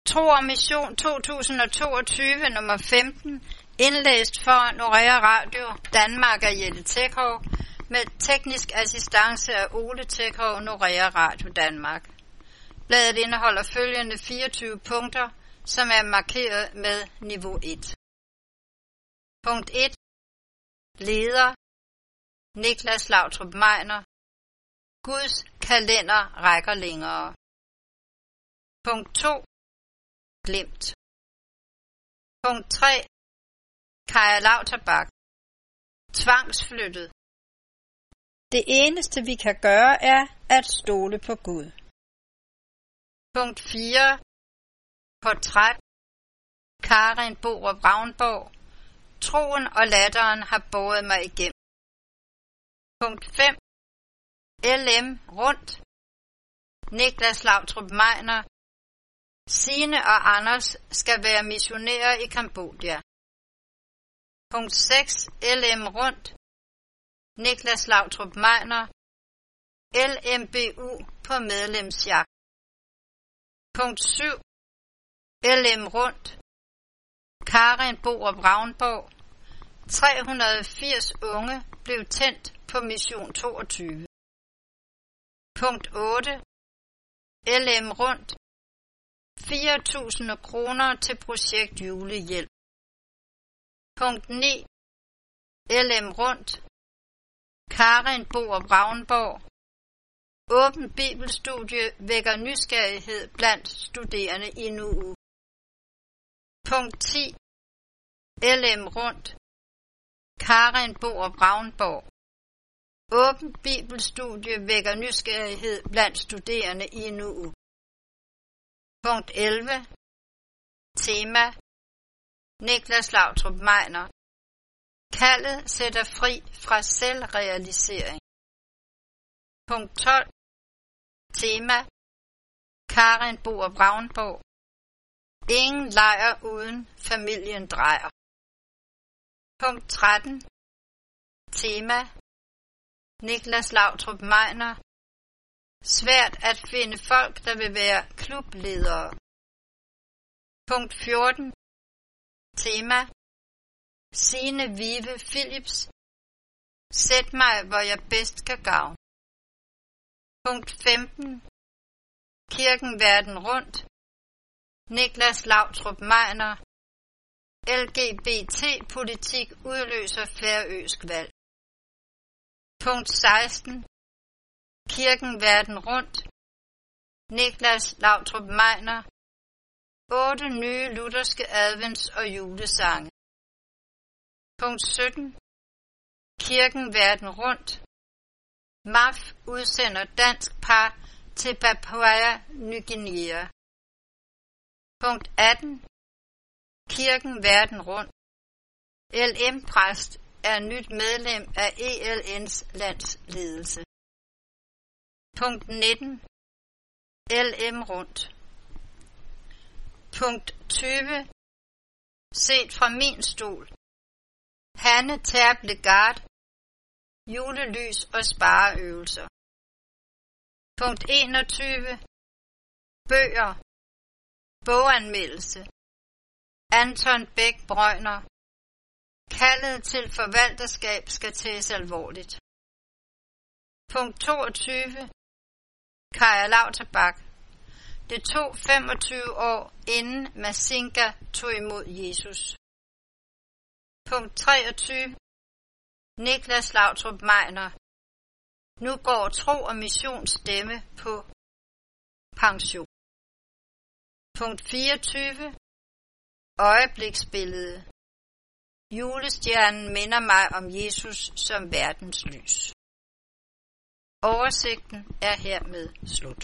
Tro og Mission 2022 nummer 15, indlæst for Norea Radio Danmark af Jette Tækov, med teknisk assistance af Ole Tækov, Norea Radio Danmark. Bladet indeholder følgende 24 punkter, som er markeret med niveau 1. Punkt 1. Leder Niklas Lautrup Meiner. Guds kalender rækker længere. Punkt 2. Glemt. Punkt 3. Kaja Lauterbach. Tvangsflyttet. Det eneste vi kan gøre er at stole på Gud. Punkt 4. Portræt. Karin Borup Ravnborg. Troen og latteren har båret mig igennem. Punkt 5. LM rundt. Niklas Lautrup Meiner. Signe og Anders skal være missionærer i Kambodja. Punkt 6. LM rundt. Niklas Lautrup Meiner. LMBU på medlemsjagt. Punkt 7. LM rundt. Karin Borup Ravnborg. 380 unge blev tændt på Mission 22. Punkt 8. LM rundt. 4.000 kroner til projekt julehjælp. Punkt 9. LM rundt. Karin Borup Ravnborg. Åben bibelstudie vækker nysgerrighed blandt studerende i Nuuk. Punkt 10. LM rundt. Karin Borup Ravnborg. Åben bibelstudie vækker nysgerrighed blandt studerende i Nuuk. Punkt 11. Tema. Niklas Lautrup Meiner. Kaldet sætter fri fra selvrealisering. Punkt 12. Tema. Karin Borup Ravnborg. Ingen lejr uden familien drejer. Punkt 13. Tema. Niklas Lautrup Meiner. Svært at finde folk, der vil være klubledere. Punkt 14. Tema. Signe Vive Philips. Sæt mig, hvor jeg bedst kan gavne. Punkt 15. Kirken verden rundt. Niklas Lautrup Meiner. LGBT-politik udløser færøsk valg. Punkt 16. Kirken verden rundt. Niklas Lautrup Meiner. 8 nye lutherske advents- og julesange. Punkt 17. Kirken verden rundt. MAF udsender dansk par til Papua Ny Guinea. Punkt 18. Kirken verden rundt. LM-præst er nyt medlem af ELN's landsledelse. Punkt 19. LM rundt. Punkt 20. Set fra min stol. Hanne Terplegard. Julelys og spareøvelser. Punkt 21. Bøger. Boganmeldelse. Anton Bæk Brøjner. Kaldet til forvalterskab skal tages alvorligt. Punkt 22. Kaja Lauterbach. Det tog 25 år, inden Masinga tog imod Jesus. Punkt 23. Niklas Lautrup Meiner. Nu går Tro og Mission stemme på pension. Punkt 24. Øjebliksbillede. Julestjernen minder mig om Jesus som verdens lys. Oversigten er hermed slut.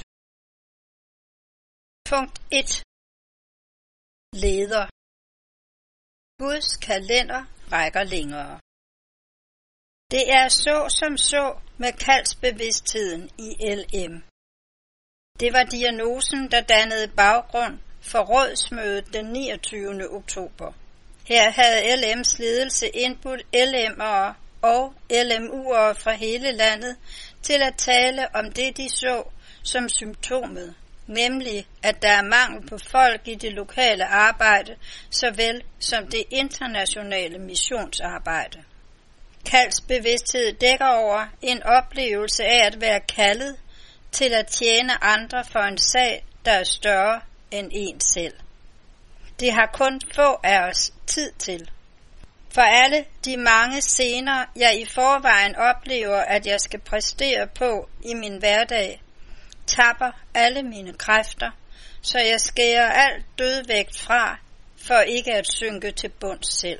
Punkt 1. Leder. Guds kalender rækker længere. Det er så med kaldsbevidstheden i LM. Det var diagnosen, der dannede baggrund for rådsmødet den 29. oktober. Her havde LM's ledelse indbudt LM'ere og LMU'ere fra hele landet til at tale om det, de så som symptomet nemlig at der er mangel på folk i det lokale arbejde, såvel som det internationale missionsarbejde. Kaldsbevidsthed dækker over en oplevelse af at være kaldet til at tjene andre for en sag, der er større end en selv. Det har kun få af os tid til. For alle de mange scener, jeg i forvejen oplever, at jeg skal præstere på i min hverdag, tapper alle mine kræfter, så jeg skærer alt dødvægt fra, for ikke at synke til bunds selv.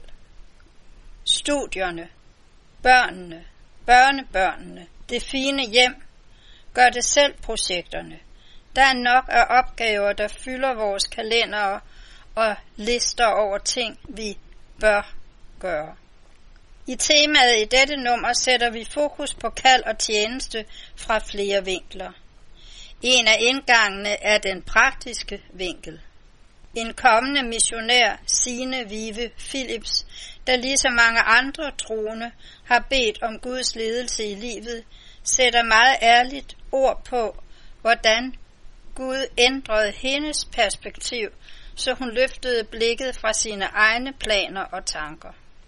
Studierne, børnene, børnebørnene, det fine hjem, gør det selv projekterne. Der er nok af opgaver, der fylder vores kalendere og lister over ting, vi bør gøre. I temaet i dette nummer sætter vi fokus på kald og tjeneste fra flere vinkler. En af indgangene er den praktiske vinkel. En kommende missionær, Signe Vive Philips, der ligesom mange andre troende har bedt om Guds ledelse i livet, sætter meget ærligt ord på, hvordan Gud ændrede hendes perspektiv, så hun løftede blikket fra sine egne planer og tanker.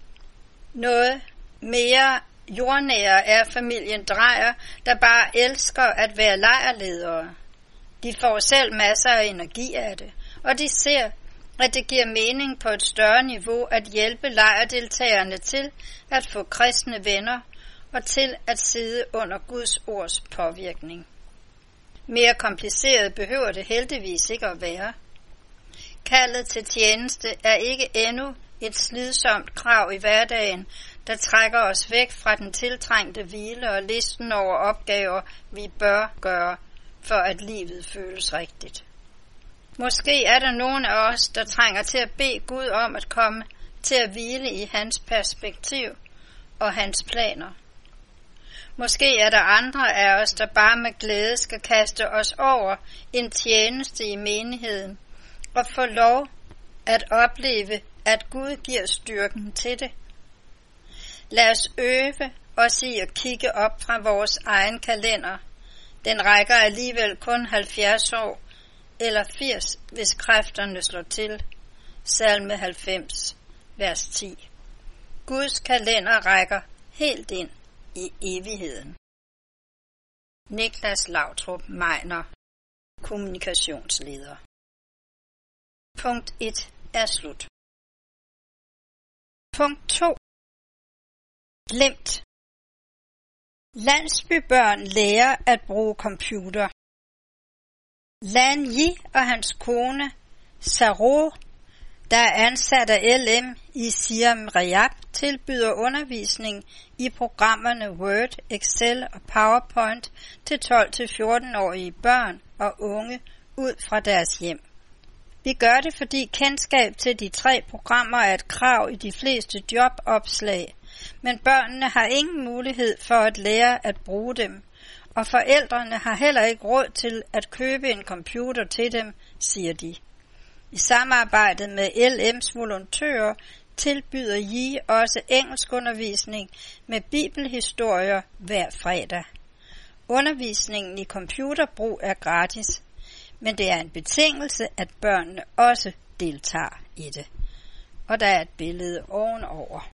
Noget mere jordnære er familien Drejer, der bare elsker at være lejrledere. De får selv masser af energi af det, og de ser, at det giver mening på et større niveau at hjælpe lejrdeltagerne til at få kristne venner og til at sidde under Guds ords påvirkning. Mere kompliceret behøver det heldigvis ikke at være. Kaldet til tjeneste er ikke endnu et slidsomt krav i hverdagen, der trækker os væk fra den tiltrængte hvile og listen over opgaver, vi bør gøre, for at livet føles rigtigt. Måske er der nogen af os, der trænger til at bede Gud om at komme til at hvile i hans perspektiv og hans planer. Måske er der andre af os, der bare med glæde skal kaste os over en tjeneste i menigheden og få lov at opleve, at Gud giver styrken til det. Lad os øve os i at kigge op fra vores egen kalender. Den rækker alligevel kun 70 år eller 80, hvis kræfterne slår til. Salme 90, vers 10. Guds kalender rækker helt ind i evigheden. Niklas Lautrup Meiner, kommunikationsleder. Punkt 1 er slut. Punkt 2. Glimt. Landsbybørn lærer at bruge computer. Lan Yi og hans kone, Saro, der er ansat af LM i Siem Reap, tilbyder undervisning i programmerne Word, Excel og PowerPoint til 12-14-årige børn og unge ud fra deres hjem. Vi gør det, fordi kendskab til de 3 programmer er et krav i de fleste jobopslag, men børnene har ingen mulighed for at lære at bruge dem, og forældrene har heller ikke råd til at købe en computer til dem, siger de. I samarbejde med LM's volontører tilbyder Yi også engelskundervisning med bibelhistorier hver fredag. Undervisningen i computerbrug er gratis, men det er en betingelse, at børnene også deltager i det. Og der er et billede ovenover.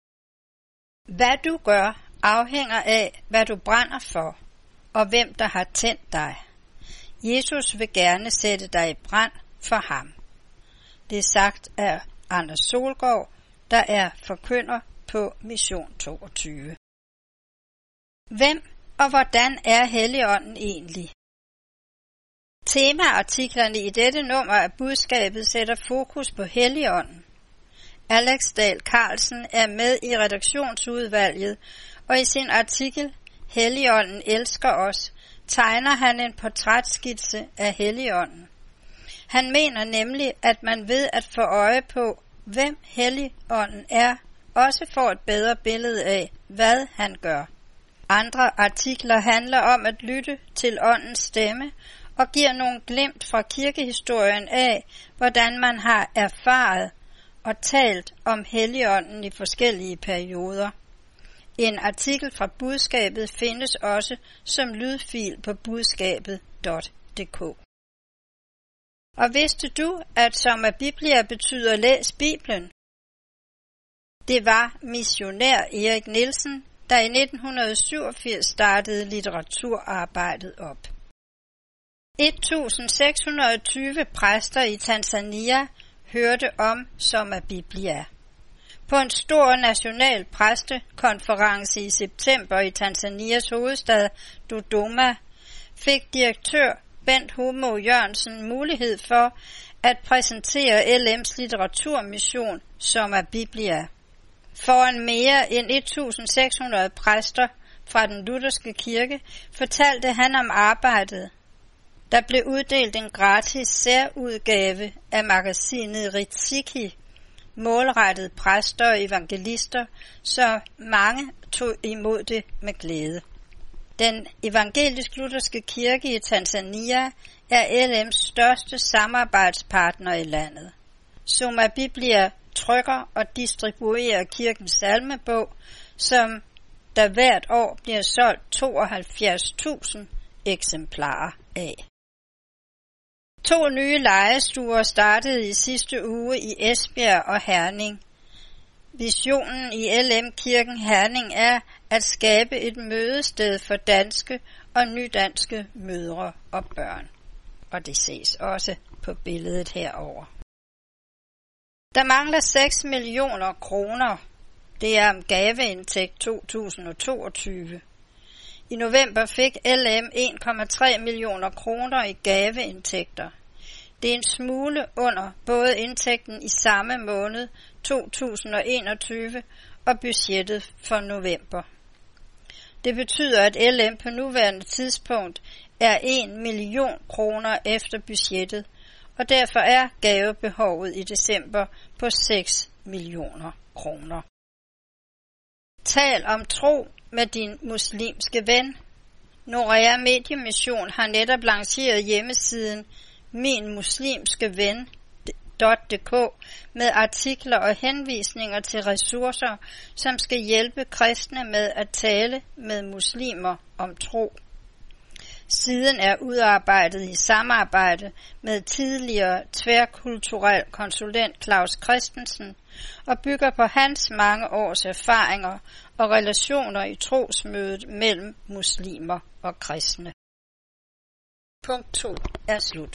Hvad du gør afhænger af, hvad du brænder for, og hvem der har tændt dig. Jesus vil gerne sætte dig i brand for ham. Det er sagt af Anders Solgaard, der er forkynder på Mission 22. Hvem og hvordan er Helligånden egentlig? Temaartiklerne i dette nummer af budskabet sætter fokus på Helligånden. Alex Dahl Carlsen er med i redaktionsudvalget, og i sin artikel Helligånden elsker os, tegner han en portrætskitse af Helligånden. Han mener nemlig, at man ved at få øje på, hvem Helligånden er, også får et bedre billede af, hvad han gør. Andre artikler handler om at lytte til åndens stemme og giver nogle glimt fra kirkehistorien af, hvordan man har erfaret og talt om Helligånden i forskellige perioder. En artikel fra budskabet findes også som lydfil på budskabet.dk. Og vidste du, at Summa Biblia betyder læs Bibelen? Det var missionær Erik Nielsen, der i 1987 startede litteraturarbejdet op. 1620 præster i Tanzania hørte om Summa Biblia. På en stor national præstekonference i september i Tanzanias hovedstad Dodoma fik direktør Bent Homo Jørgensen mulighed for at præsentere LM's litteraturmission Summa Biblia. Foran mere end 1600 præster fra den lutherske kirke fortalte han om arbejdet. Der blev uddelt en gratis særudgave af magasinet Riziki, målrettet præster og evangelister, så mange tog imod det med glæde. Den evangelisk-lutherske kirke i Tanzania er LM's største samarbejdspartner i landet. Summa Biblia trykker og distribuerer kirkens salmebog, som der hvert år bliver solgt 72.000 eksemplarer af. 2 nye lejestuer startede i sidste uge i Esbjerg og Herning. Visionen i LM-kirken Herning er at skabe et mødested for danske og nydanske mødre og børn. Og det ses også på billedet herover. Der mangler 6 millioner kroner. Det er om gaveindtægt 2022. I november fik LM 1,3 millioner kroner i gaveindtægter. Det er en smule under både indtægten i samme måned 2021 og budgettet for november. Det betyder, at LM på nuværende tidspunkt er 1 million kroner efter budgettet, og derfor er gavebehovet i december på 6 millioner kroner. Tal om tro med din muslimske ven. Norea Mediemission har netop lanceret hjemmesiden minmuslimskeven.dk med artikler og henvisninger til ressourcer, som skal hjælpe kristne med at tale med muslimer om tro. Siden er udarbejdet i samarbejde med tidligere tværkulturel konsulent Claus Christensen og bygger på hans mange års erfaringer og relationer i trosmødet mellem muslimer og kristne. Punkt 2 er slut.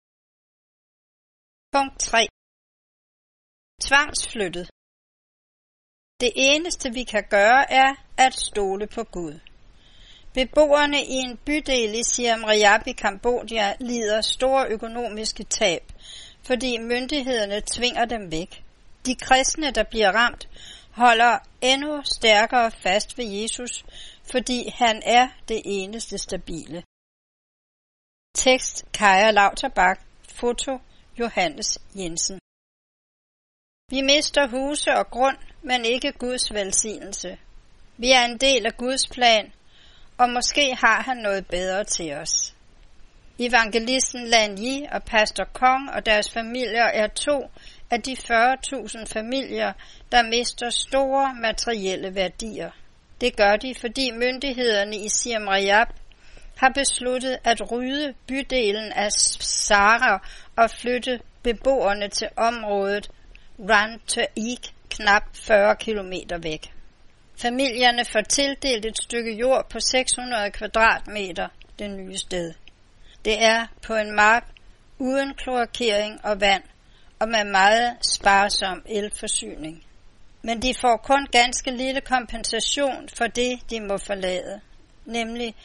Punkt 3. Tvangsflyttet. Det eneste vi kan gøre er at stole på Gud. Beboerne i en bydel i Siem Reap i Kambodja lider store økonomiske tab, fordi myndighederne tvinger dem væk. De kristne, der bliver ramt, holder endnu stærkere fast ved Jesus, fordi han er det eneste stabile. Tekst Kaja Lauterbach. Foto Johannes Jensen. Vi mister huse og grund, men ikke Guds velsignelse. Vi er en del af Guds plan, og måske har han noget bedre til os. Evangelisten Lan Yi og pastor Kong og deres familier er 2 af de 40.000 familier, der mister store materielle værdier. Det gør de, fordi myndighederne i Siem Reap har besluttet at rydde bydelen af Sara og flytte beboerne til området Rantaik knap 40 kilometer væk. Familierne får tildelt et stykke jord på 600 kvadratmeter det nye sted. Det er på en mark uden kloakering og vand og med meget sparsom elforsyning. Men de får kun ganske lille kompensation for det, de må forlade, nemlig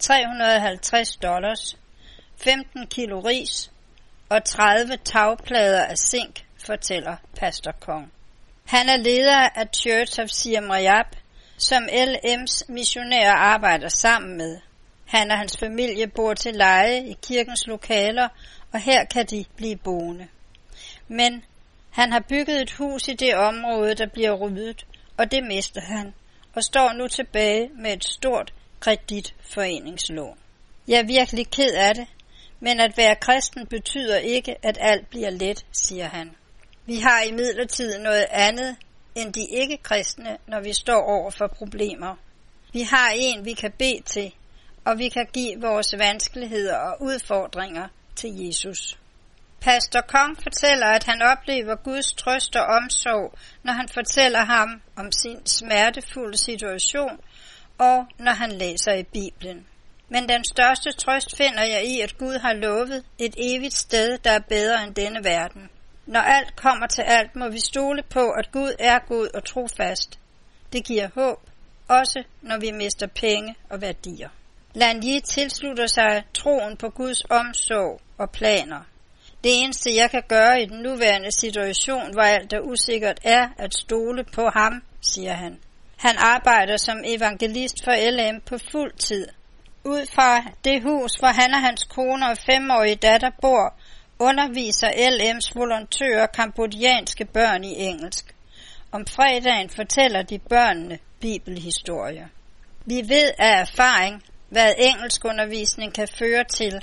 $350, 15 kilo ris og 30 tagplader af zink, fortæller pastor Kong. Han er leder af Church of Siem Reap, som LM's missionærer arbejder sammen med. Han og hans familie bor til leje i kirkens lokaler, og her kan de blive boende. Men han har bygget et hus i det område, der bliver ryddet, og det mister han, og står nu tilbage med et stort kreditforeningslån. Jeg er virkelig ked af det, men at være kristen betyder ikke, at alt bliver let, siger han. Vi har imidlertid noget andet end de ikke-kristne, når vi står over for problemer. Vi har en, vi kan bede til, og vi kan give vores vanskeligheder og udfordringer til Jesus. Pastor Kong fortæller, at han oplever Guds trøst og omsorg, når han fortæller ham om sin smertefulde situation, og når han læser i Bibelen. Men den største trøst finder jeg i, at Gud har lovet et evigt sted, der er bedre end denne verden. Når alt kommer til alt, må vi stole på, at Gud er god og trofast. Det giver håb, også når vi mister penge og værdier. Lan Yi tilslutter sig troen på Guds omsorg og planer. Det eneste, jeg kan gøre i den nuværende situation, hvor alt er usikkert, er at stole på ham, siger han. Han arbejder som evangelist for LM på fuld tid. Ud fra det hus, hvor han og hans kone og 5-årige datter bor, underviser LM's volontører kambodjanske børn i engelsk. Om fredagen fortæller de børnene bibelhistorier. Vi ved af erfaring, hvad engelskundervisning kan føre til.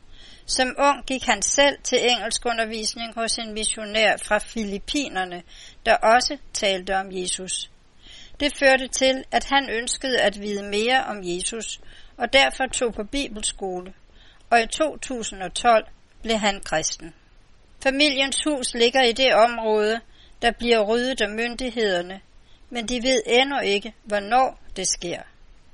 Som ung gik han selv til engelskundervisning hos en missionær fra Filippinerne, der også talte om Jesus. Det førte til, at han ønskede at vide mere om Jesus, og derfor tog på bibelskole, og i 2012 blev han kristen. Familiens hus ligger i det område, der bliver ryddet af myndighederne, men de ved endnu ikke, hvornår det sker.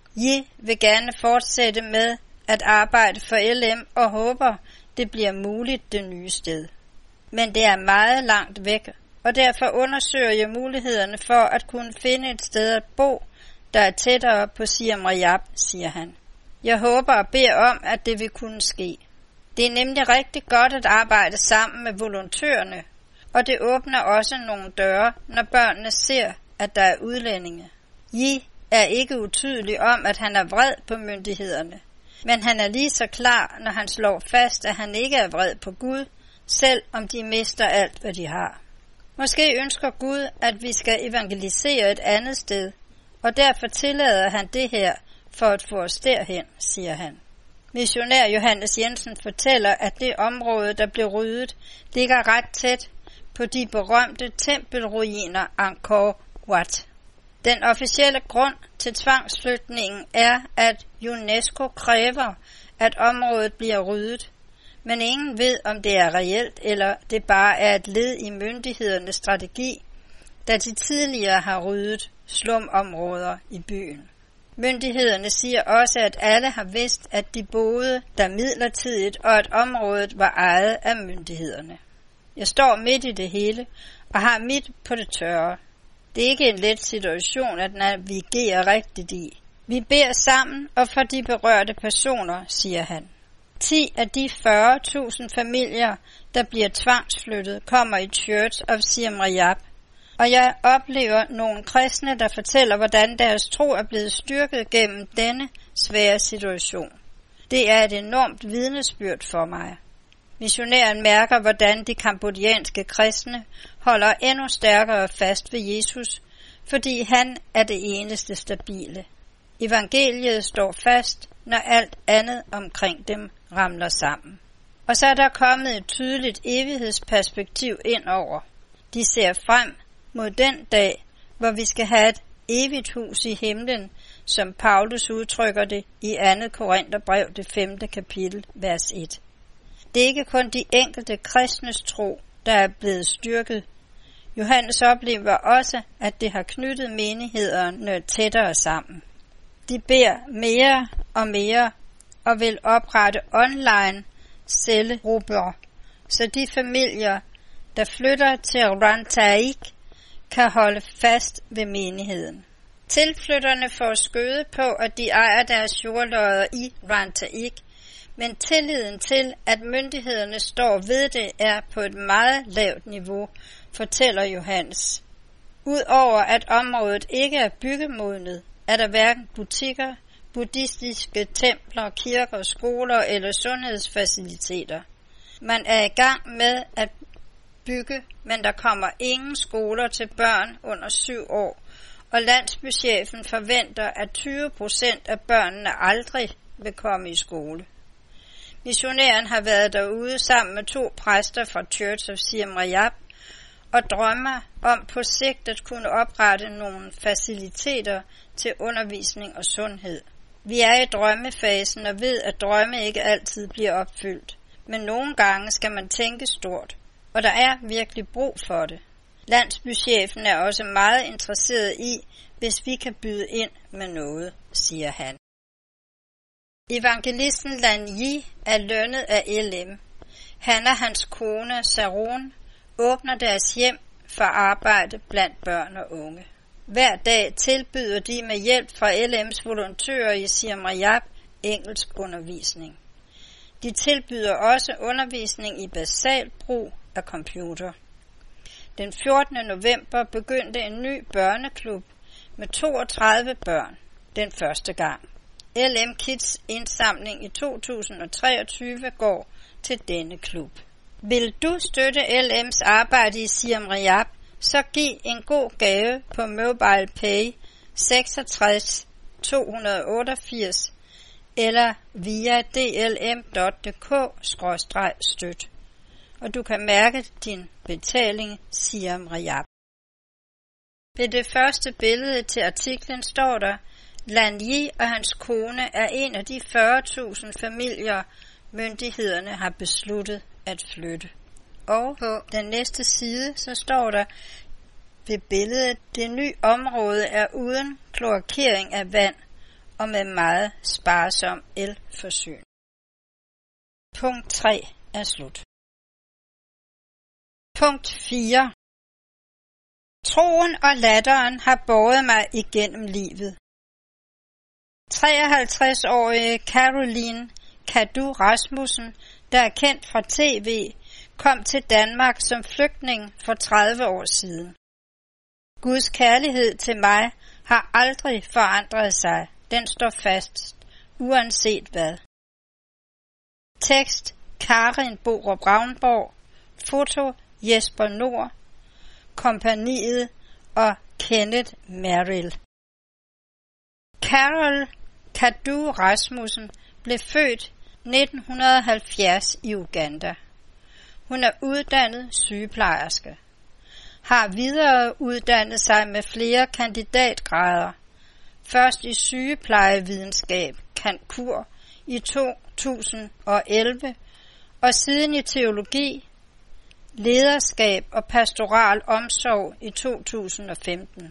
Yi vil gerne fortsætte med at arbejde for LM og håber, det bliver muligt det nye sted. Men det er meget langt væk, og derfor undersøger jeg mulighederne for at kunne finde et sted at bo, der er tættere på Siem Reap, siger han. Jeg håber og beder om, at det vil kunne ske. Det er nemlig rigtig godt at arbejde sammen med volontørerne, og det åbner også nogle døre, når børnene ser, at der er udlændinge. Yi er ikke utydelig om, at han er vred på myndighederne, men han er lige så klar, når han slår fast, at han ikke er vred på Gud, selv om de mister alt, hvad de har. Måske ønsker Gud, at vi skal evangelisere et andet sted, og derfor tillader han det her for at få os derhen, siger han. Missionær Johannes Jensen fortæller, at det område, der blev ryddet, ligger ret tæt på de berømte tempelruiner Angkor Wat. Den officielle grund til tvangsflytningen er, at UNESCO kræver, at området bliver ryddet, men ingen ved, om det er reelt, eller det bare er et led i myndighedernes strategi, da de tidligere har ryddet slumområder i byen. Myndighederne siger også, at alle har vidst, at de boede der midlertidigt, og at området var ejet af myndighederne. Jeg står midt i det hele, og har mit på det tørre. Det er ikke en let situation at navigere rigtigt i. Vi beder sammen og for de berørte personer, siger han. 10 af de 40.000 familier, der bliver tvangsflyttet, kommer i Church of Siem Reap. Og jeg oplever nogle kristne, der fortæller, hvordan deres tro er blevet styrket gennem denne svære situation. Det er et enormt vidnesbyrd for mig. Missionæren mærker, hvordan de kambodjanske kristne holder endnu stærkere fast ved Jesus, fordi han er det eneste stabile. Evangeliet står fast, når alt andet omkring dem ramler sammen. Og så er der kommet et tydeligt evighedsperspektiv ind over. De ser frem mod den dag, hvor vi skal have et evigt hus i himlen, som Paulus udtrykker det i 2. Korintherbrev, det 5. kapitel, vers 1. Det er ikke kun de enkelte kristnes tro, der er blevet styrket. Johannes oplever også, at det har knyttet menighederne tættere sammen. De beder mere og mere og vil oprette online cellegrupper, så de familier, der flytter til Rantaik, kan holde fast ved menigheden. Tilflytterne får skøde på, at de ejer deres jordlodder i Rantaik, men tilliden til, at myndighederne står ved det, er på et meget lavt niveau, fortæller Johannes. Udover at området ikke er byggemodnet, er der hverken butikker, buddhistiske templer, kirker, skoler eller sundhedsfaciliteter. Man er i gang med at bygge, men der kommer ingen skoler til børn under 7 år, og landsbychefen forventer, at 20% af børnene aldrig vil komme i skole. Missionæren har været derude sammen med 2 præster fra Church of Siem Reap og drømmer om på sigt at kunne oprette nogle faciliteter til undervisning og sundhed. Vi er i drømmefasen og ved, at drømme ikke altid bliver opfyldt. men nogle gange skal man tænke stort, og der er virkelig brug for det. Landsbychefen er også meget interesseret i, hvis vi kan byde ind med noget, siger han. Evangelisten Lan Yi er lønnet af LM. Han og hans kone Sarun åbner deres hjem for arbejde blandt børn og unge. Hver dag tilbyder de med hjælp fra LM's volontører i Siem Reap engelsk undervisning. De tilbyder også undervisning i basal brug af computer. Den 14. november begyndte en ny børneklub med 32 børn den første gang. LM Kids indsamling i 2023 går til denne klub. Vil du støtte LM's arbejde i Siem Reap, så giv en god gave på MobilePay 66 288 eller via dlm.dk/støt, og du kan mærke din betaling Siem Reap. Ved det første billede til artiklen står der, Lan Yi og hans kone er en af de 40.000 familier, myndighederne har besluttet at flytte. Og på den næste side, så står der ved billedet, det nye område er uden kloakering af vand og med meget sparsom elforsyning. Punkt 3 er slut. Punkt 4. Troen og latteren har båret mig igennem livet. 53-årige Caroline Kadu Rasmussen, der er kendt fra TV, kom til Danmark som flygtning for 30 år siden. Guds kærlighed til mig har aldrig forandret sig. Den står fast, uanset hvad. Tekst Karin Borup Ravnborg. Foto Jesper Nord. Kompagniet og Kenneth Merrill. Carol Kadu Rasmussen blev født 1970 i Uganda. Hun er uddannet sygeplejerske. Har videre uddannet sig med flere kandidatgrader. Først i sygeplejevidenskab, Kankur, i 2011, og siden i teologi, lederskab og pastoral omsorg i 2015.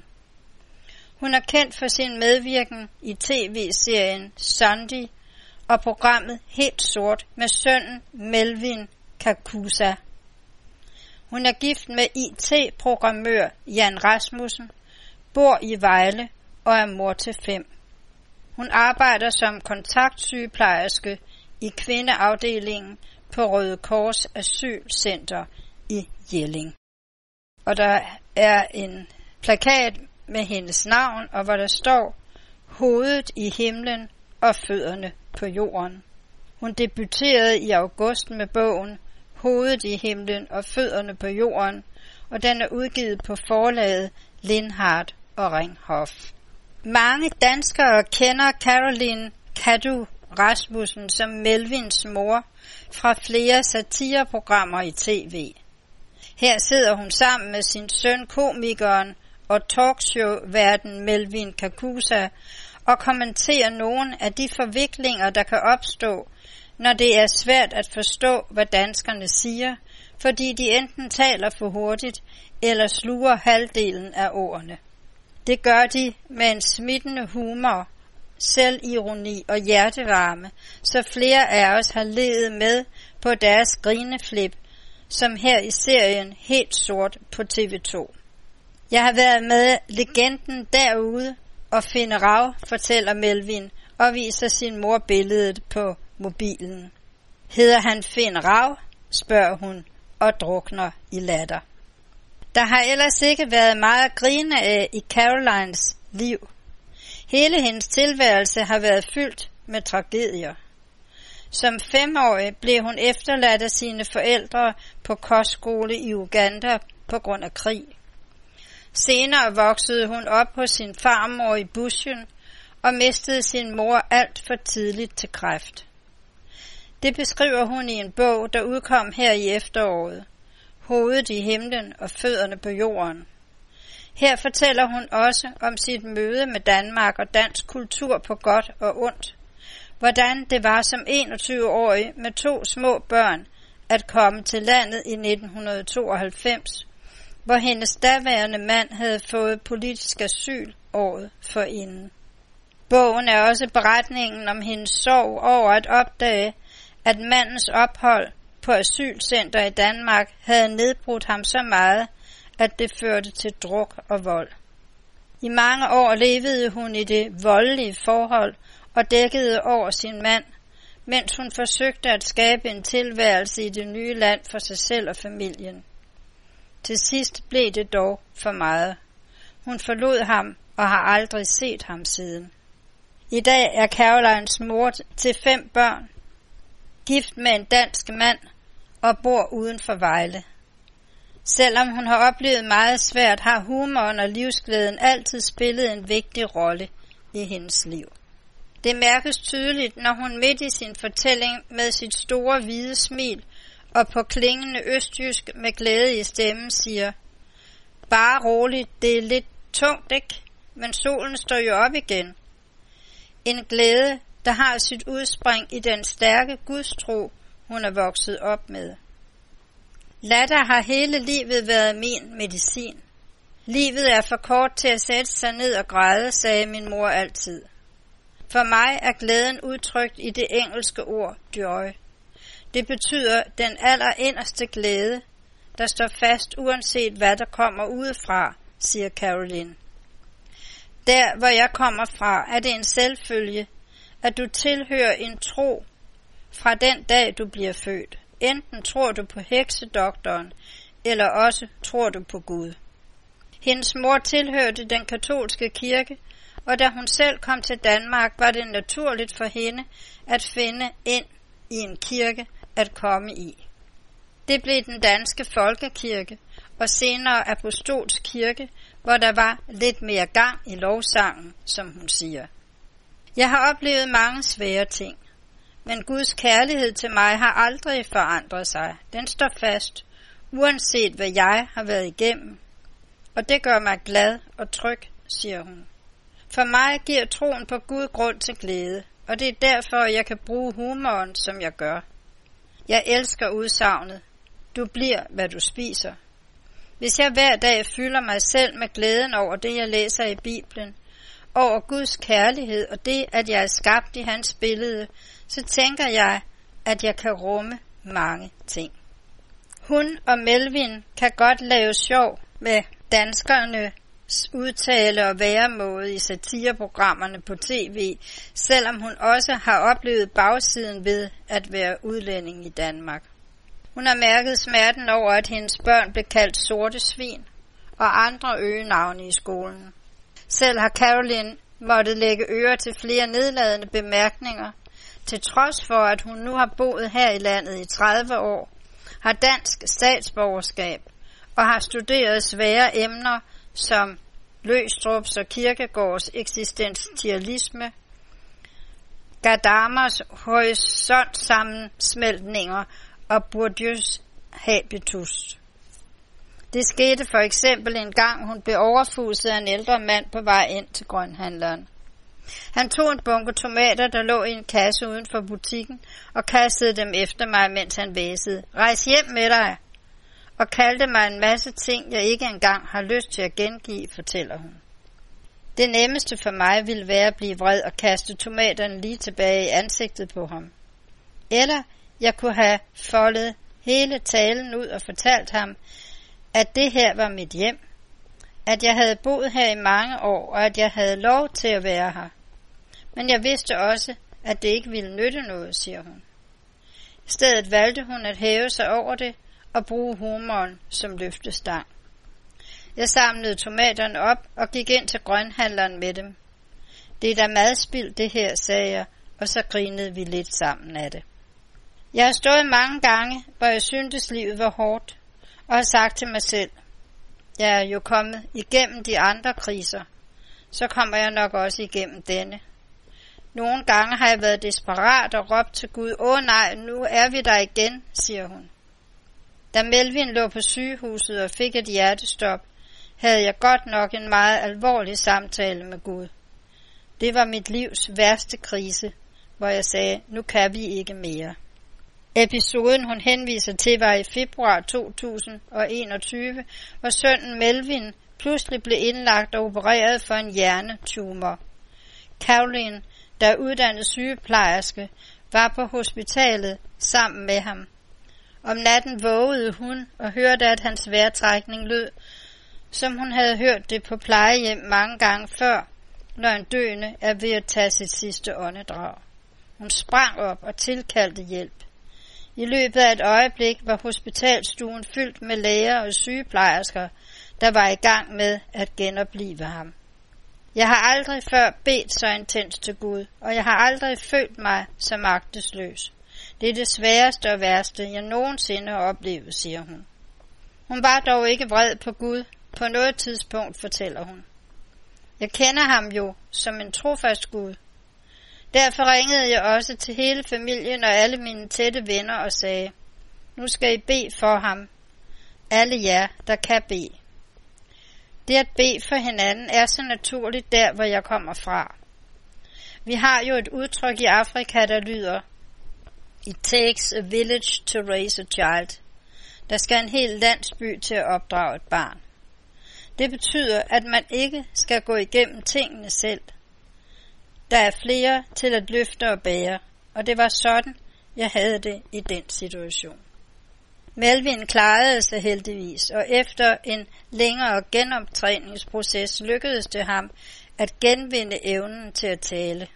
Hun er kendt for sin medvirken i tv-serien Sunday og programmet Helt Sort med sønnen Melvin Kakusa. Hun er gift med IT-programmør Jan Rasmussen, bor i Vejle og er mor til 5. Hun arbejder som kontaktsygeplejerske i kvindeafdelingen på Røde Kors Asylcenter i Jelling. Og der er en plakat med hendes navn, og hvor der står hovedet i himlen og fødderne på jorden. Hun debuterede i august med bogen Hovedet i himlen og fødderne på jorden, og den er udgivet på forlaget Lindhardt og Ringhof. Mange danskere kender Caroline Kadu Rasmussen som Melvins mor fra flere satireprogrammer i tv. Her sidder hun sammen med sin søn, komikeren og talkshow-værten Melvin Kakusa, og kommenterer nogle af de forviklinger, der kan opstå, når det er svært at forstå, hvad danskerne siger, fordi de enten taler for hurtigt eller sluger halvdelen af ordene. Det gør de med en smittende humor, selvironi og hjertevarme, så flere af os har levet med på deres grineflip, som her i serien Helt Sort på TV2. Jeg har været med legenden derude og finde rav, fortæller Melvin og viser sin mor billedet på mobilen. Hedder han Finn Rav, spørger hun og drukner i latter. Der har ellers ikke været meget at grine af i Carolines liv. Hele hendes tilværelse har været fyldt med tragedier. Som 5-årig blev hun efterladt af sine forældre på kostskole i Uganda på grund af krig. Senere voksede hun op hos sin farmor i bushen og mistede sin mor alt for tidligt til kræft. Det beskriver hun i en bog, der udkom her i efteråret. Hovedet i himlen og fødderne på jorden. Her fortæller hun også om sit møde med Danmark og dansk kultur på godt og ondt, hvordan det var som 21-årig med 2 små børn at komme til landet i 1992, hvor hendes daværende mand havde fået politisk asyl året forinden. Bogen er også beretningen om hendes sorg over at opdage, at mandens ophold på asylcenter i Danmark havde nedbrudt ham så meget, at det førte til druk og vold. I mange år levede hun i det voldelige forhold og dækkede over sin mand, mens hun forsøgte at skabe en tilværelse i det nye land for sig selv og familien. Til sidst blev det dog for meget. Hun forlod ham og har aldrig set ham siden. I dag er Carolines mor til 5 børn, gift med en dansk mand og bor uden for Vejle. Selvom hun har oplevet meget svært, har humoren og livsglæden altid spillet en vigtig rolle i hendes liv. Det mærkes tydeligt, når hun midt i sin fortælling med sit store hvide smil og på klingende østjysk med glæde i stemmen siger: "Bare roligt, det er lidt tungt, ikke? Men solen står jo op igen." En glæde, der har sit udspring i den stærke gudstro, hun er vokset op med. Latter har hele livet været min medicin. Livet er for kort til at sætte sig ned og græde, sagde min mor altid. For mig er glæden udtrykt i det engelske ord joy. Det betyder den allerinderste glæde, der står fast uanset hvad der kommer udefra, siger Caroline. Der, hvor jeg kommer fra, er det en selvfølge, at du tilhører en tro fra den dag, du bliver født. Enten tror du på heksedoktoren, eller også tror du på Gud. Hendes mor tilhørte den katolske kirke, og da hun selv kom til Danmark, var det naturligt for hende at finde ind i en kirke at komme i. Det blev den danske folkekirke, og senere apostolsk kirke, hvor der var lidt mere gang i lovsangen, som hun siger. Jeg har oplevet mange svære ting, men Guds kærlighed til mig har aldrig forandret sig. Den står fast, uanset hvad jeg har været igennem. Og det gør mig glad og tryg, siger hun. For mig giver troen på Gud grund til glæde, og det er derfor, jeg kan bruge humoren, som jeg gør. Jeg elsker udsagnet. Du bliver, hvad du spiser. Hvis jeg hver dag fylder mig selv med glæden over det, jeg læser i Bibelen, over Guds kærlighed og det, at jeg er skabt i hans billede, så tænker jeg, at jeg kan rumme mange ting. Hun og Melvin kan godt lave sjov med danskernes udtale og væremåde i satireprogrammerne på tv, selvom hun også har oplevet bagsiden ved at være udlænding i Danmark. Hun har mærket smerten over, at hendes børn blev kaldt sorte svin og andre øgenavne i skolen. Selv har Caroline måttet lægge øre til flere nedladende bemærkninger, til trods for, at hun nu har boet her i landet i 30 år, har dansk statsborgerskab og har studeret svære emner som Løgstrups og Kierkegaards eksistentialisme, Gadammers horisontsammensmeltninger og Bourdieus habitus. Det skete for eksempel en gang, hun blev overfuset af en ældre mand på vej ind til grønthandleren. Han tog en bunke tomater, der lå i en kasse uden for butikken, og kastede dem efter mig, mens han væsede. "Rejs hjem med dig!" og kaldte mig en masse ting, jeg ikke engang har lyst til at gengive, fortæller hun. Det nemmeste for mig ville være at blive vred og kaste tomaterne lige tilbage i ansigtet på ham. Eller jeg kunne have foldet hele talen ud og fortalt ham, at det her var mit hjem, at jeg havde boet her i mange år, og at jeg havde lov til at være her. Men jeg vidste også, at det ikke ville nytte noget, siger hun. I stedet valgte hun at hæve sig over det og bruge humoren som løftestang. Jeg samlede tomaterne op og gik ind til grønthandleren med dem. "Det er da madspild det her," sagde jeg, og så grinede vi lidt sammen af det. Jeg har stået mange gange, hvor jeg syntes livet var hårdt, og har sagt til mig selv, jeg er jo kommet igennem de andre kriser, så kommer jeg nok også igennem denne. Nogle gange har jeg været desperat og råbt til Gud, "Åh nej, nu er vi der igen," siger hun. Da Melvin lå på sygehuset og fik et hjertestop, havde jeg godt nok en meget alvorlig samtale med Gud. Det var mit livs værste krise, hvor jeg sagde, nu kan vi ikke mere. Episoden, hun henviser til, var i februar 2021, hvor sønnen Melvin pludselig blev indlagt og opereret for en hjernetumor. Caroline, der er uddannet sygeplejerske, var på hospitalet sammen med ham. Om natten vågede hun og hørte, at hans vejrtrækning lød, som hun havde hørt det på plejehjem mange gange før, når en døende er ved at tage sit sidste åndedrag. Hun sprang op og tilkaldte hjælp. I løbet af et øjeblik var hospitalstuen fyldt med læger og sygeplejersker, der var i gang med at genoplive ham. Jeg har aldrig før bedt så intens til Gud, og jeg har aldrig følt mig så magtesløs. Det er det sværeste og værste, jeg nogensinde har oplevet, siger hun. Hun var dog ikke vred på Gud på noget tidspunkt, fortæller hun. Jeg kender ham jo som en trofast Gud. Derfor ringede jeg også til hele familien og alle mine tætte venner og sagde, nu skal I bede for ham. Alle jer, der kan bede. Det at bede for hinanden er så naturligt der, hvor jeg kommer fra. Vi har jo et udtryk i Afrika, der lyder, It takes a village to raise a child. Der skal en hel landsby til at opdrage et barn. Det betyder, at man ikke skal gå igennem tingene selv. Der er flere til at løfte og bære, og det var sådan, jeg havde det i den situation. Melvin klarede sig heldigvis, og efter en længere genoptræningsproces lykkedes det ham at genvinde evnen til at tale.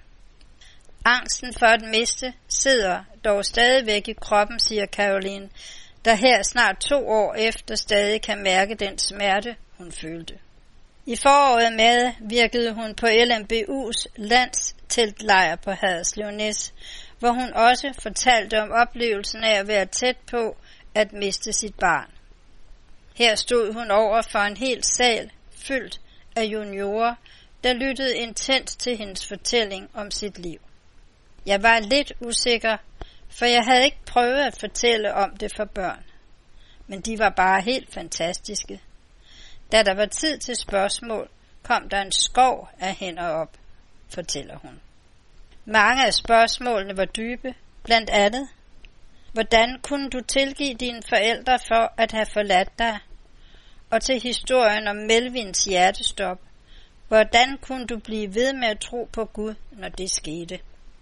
Angsten for at miste sidder dog stadigvæk i kroppen, siger Caroline, der her snart 2 år efter stadig kan mærke den smerte, hun følte. I foråret med virkede hun på LMBU's landsteltlejr på Haderslev Næs, hvor hun også fortalte om oplevelsen af at være tæt på at miste sit barn. Her stod hun over for en hel sal fyldt af juniorer, der lyttede intens til hendes fortælling om sit liv. Jeg var lidt usikker, for jeg havde ikke prøvet at fortælle om det for børn. Men de var bare helt fantastiske. Da der var tid til spørgsmål, kom der en skov af hænder op, fortæller hun. Mange af spørgsmålene var dybe, blandt andet, hvordan kunne du tilgive dine forældre for at have forladt dig? Og til historien om Melvins hjertestop, hvordan kunne du blive ved med at tro på Gud, når det skete?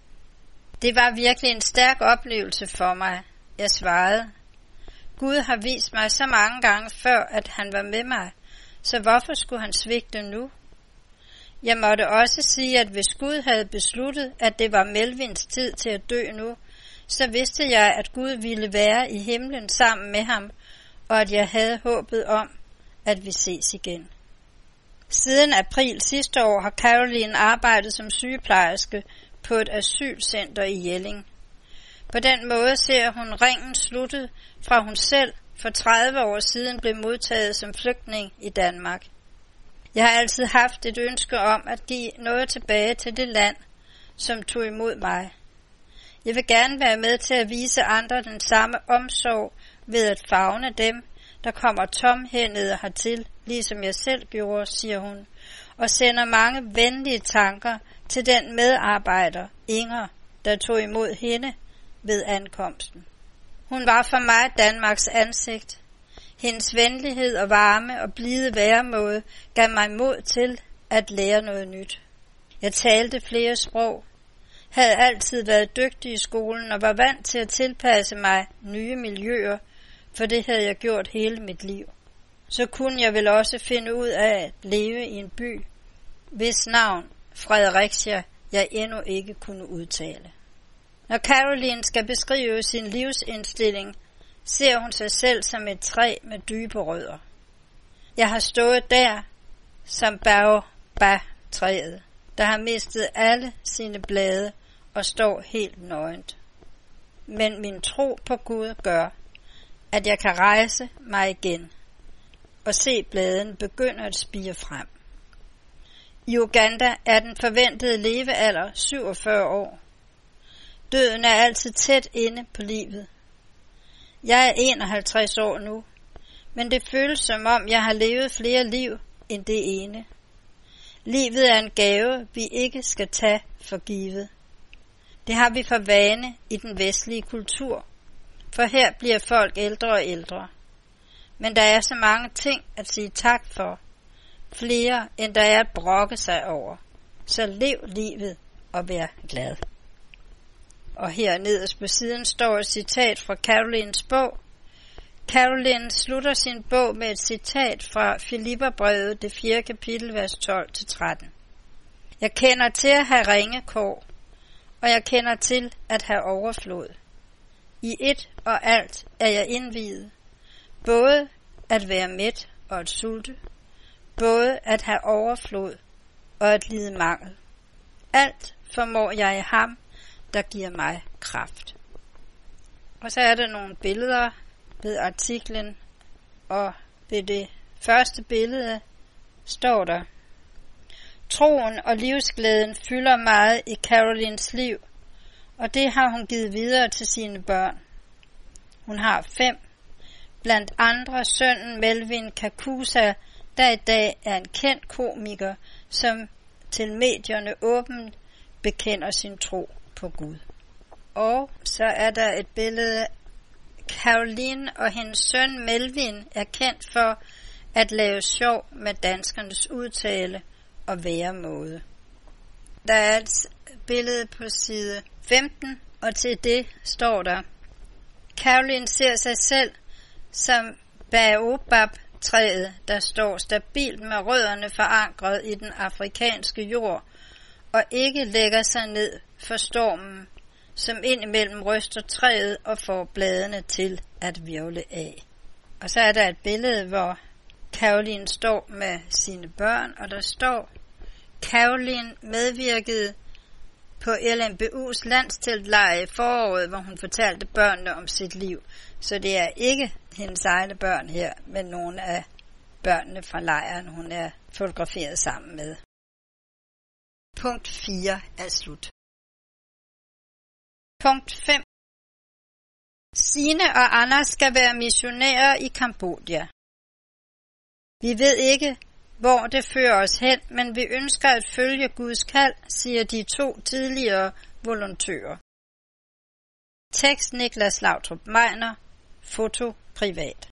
Det var virkelig en stærk oplevelse for mig, jeg svarede. Gud har vist mig så mange gange før, at han var med mig, så hvorfor skulle han svigte nu? Jeg måtte også sige, at hvis Gud havde besluttet, at det var Melvins tid til at dø nu, så vidste jeg, at Gud ville være i himlen sammen med ham, og at jeg havde håbet om, at vi ses igen. Siden april sidste år har Caroline arbejdet som sygeplejerske på et asylcenter i Jelling. På den måde ser hun ringen sluttet fra hun selv for 30 år siden blev modtaget som flygtning i Danmark. Jeg har altid haft et ønske om at give noget tilbage til det land, som tog imod mig. Jeg vil gerne være med til at vise andre den samme omsorg ved at favne dem, der kommer tomhændede hertil, ligesom jeg selv gjorde, siger hun, og sender mange venlige tanker til den medarbejder, Inger, der tog imod hende ved ankomsten. Hun var for mig Danmarks ansigt. Hendes venlighed og varme og blide væremåde gav mig mod til at lære noget nyt. Jeg talte flere sprog, havde altid været dygtig i skolen og var vant til at tilpasse mig nye miljøer, for det havde jeg gjort hele mit liv. Så kunne jeg vel også finde ud af at leve i en by, hvis navn Fredericia jeg endnu ikke kunne udtale. Når Caroline skal beskrive sin livsindstilling, ser hun sig selv som et træ med dybe rødder. Jeg har stået der som baobab-træet, der har mistet alle sine blade og står helt nøgent. Men min tro på Gud gør, at jeg kan rejse mig igen og se bladen begynde at spire frem. I Uganda er den forventede levealder 47 år. Døden er altid tæt inde på livet. Jeg er 51 år nu, men det føles som om jeg har levet flere liv end det ene. Livet er en gave, vi ikke skal tage for givet. Det har vi for vane i den vestlige kultur, for her bliver folk ældre og ældre. Men der er så mange ting at sige tak for, flere end der er at brokke sig over. Så lev livet og vær glad. Og her nederst på siden står et citat fra Carolines bog. Caroline slutter sin bog med et citat fra Filipperbrevet, det 4. kapitel, vers 12-13. Jeg kender til at have ringe kår, og jeg kender til at have overflod. I et og alt er jeg indviet, både at være mæt og at sulte, både at have overflod og at lide mangel. Alt formår jeg i ham, der giver mig kraft. Og så er der nogle billeder ved artiklen, og ved det første billede står der: Troen og livsglæden fylder meget i Carolines liv, og det har hun givet videre til sine børn. Hun har 5, blandt andre sønnen Melvin Kakusa, der i dag er en kendt komiker, som til medierne åbent bekender sin tro på Gud. Og så er der et billede. Caroline og hendes søn Melvin er kendt for at lave sjov med danskernes udtale og væremåde. Der er et billede på side 15, og til det står der: Caroline ser sig selv som baobab-træet, der står stabilt med rødderne forankret i den afrikanske jord, og ikke lægger sig ned for stormen, som indimellem ryster træet og får bladene til at hvirvle af. Og så er der et billede, hvor Caroline står med sine børn, og der står: Caroline medvirkede på LMBU's landsteltlejr i foråret, hvor hun fortalte børnene om sit liv. Så det er ikke hendes egne børn her, men nogle af børnene fra lejren, hun er fotograferet sammen med. Punkt 4 er slut. Punkt 5. Signe og Anders skal være missionærer i Kambodja. Vi ved ikke, hvor det fører os hen, men vi ønsker at følge Guds kald, siger de 2 tidligere volontører. Tekst Niklas Lautrup Meiner, foto privat.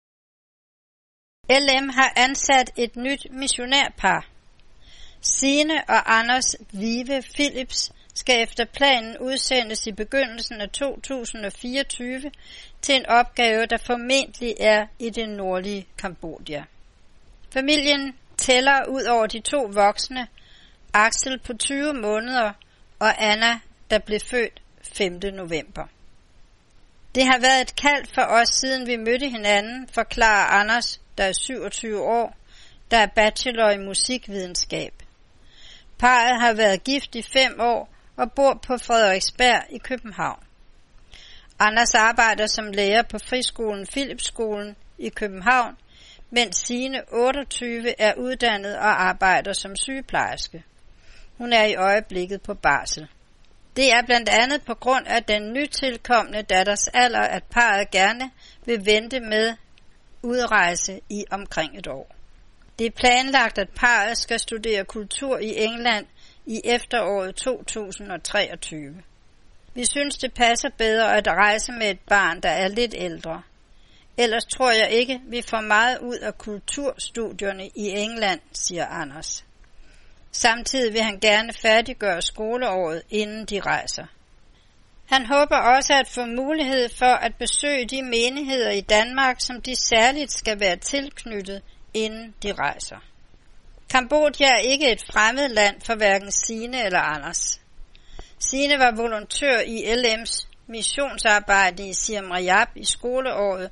LM har ansat et nyt missionærpar. Signe og Anders Vive Philips skal efter planen udsendes i begyndelsen af 2024 til en opgave, der formentlig er i det nordlige Kambodja. Familien tæller ud over de 2 voksne, Axel på 20 måneder og Anna, der blev født 5. november. Det har været et kald for os, siden vi mødte hinanden, forklarer Anders, der er 27 år, der er bachelor i musikvidenskab. Parret har været gift i 5 år og bor på Frederiksberg i København. Anders arbejder som lærer på friskolen Philipsskolen i København, mens Signe 28 er uddannet og arbejder som sygeplejerske. Hun er i øjeblikket på barsel. Det er blandt andet på grund af den nytilkomne datters alder, at parret gerne vil vente med udrejse i omkring et år. Det er planlagt, at parret skal studere kultur i England i efteråret 2023. Vi synes, det passer bedre at rejse med et barn, der er lidt ældre. Ellers tror jeg ikke, vi får meget ud af kulturstudierne i England, siger Anders. Samtidig vil han gerne færdiggøre skoleåret, inden de rejser. Han håber også at få mulighed for at besøge de menigheder i Danmark, som de særligt skal være tilknyttet, inden de rejser. Kambodja er ikke et fremmed land for hverken Signe eller Anders. Signe var volontør i LM's missionsarbejde i Siem Reap i skoleåret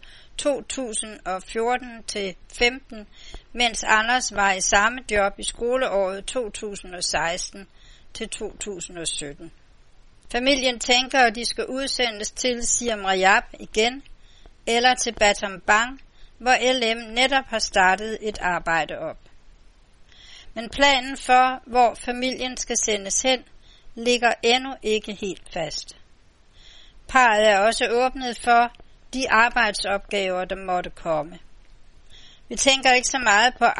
2014-15, mens Anders var i samme job i skoleåret 2016-2017. Familien tænker, at de skal udsendes til Siem Reap igen, eller til Battambang, hvor LM netop har startet et arbejde op. Men planen for, hvor familien skal sendes hen, ligger endnu ikke helt fast. Parret er også åbnet for de arbejdsopgaver, der måtte komme. Vi tænker ikke så meget på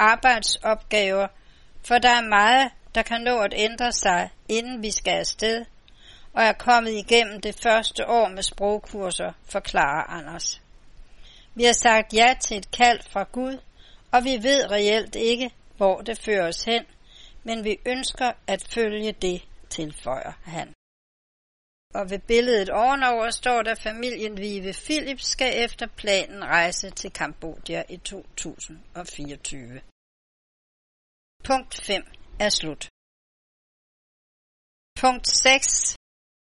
arbejdsopgaver, for der er meget, der kan nå at ændre sig, inden vi skal afsted, og er kommet igennem det første år med sprogkurser, forklarer Anders. Vi har sagt ja til et kald fra Gud, og vi ved reelt ikke, hvor det fører os hen, men vi ønsker at følge det, tilføjer han. Og ved billedet ovenover står der, familien Vive Philip skal efter planen rejse til Kambodja i 2024. Punkt 5 er slut. Punkt 6.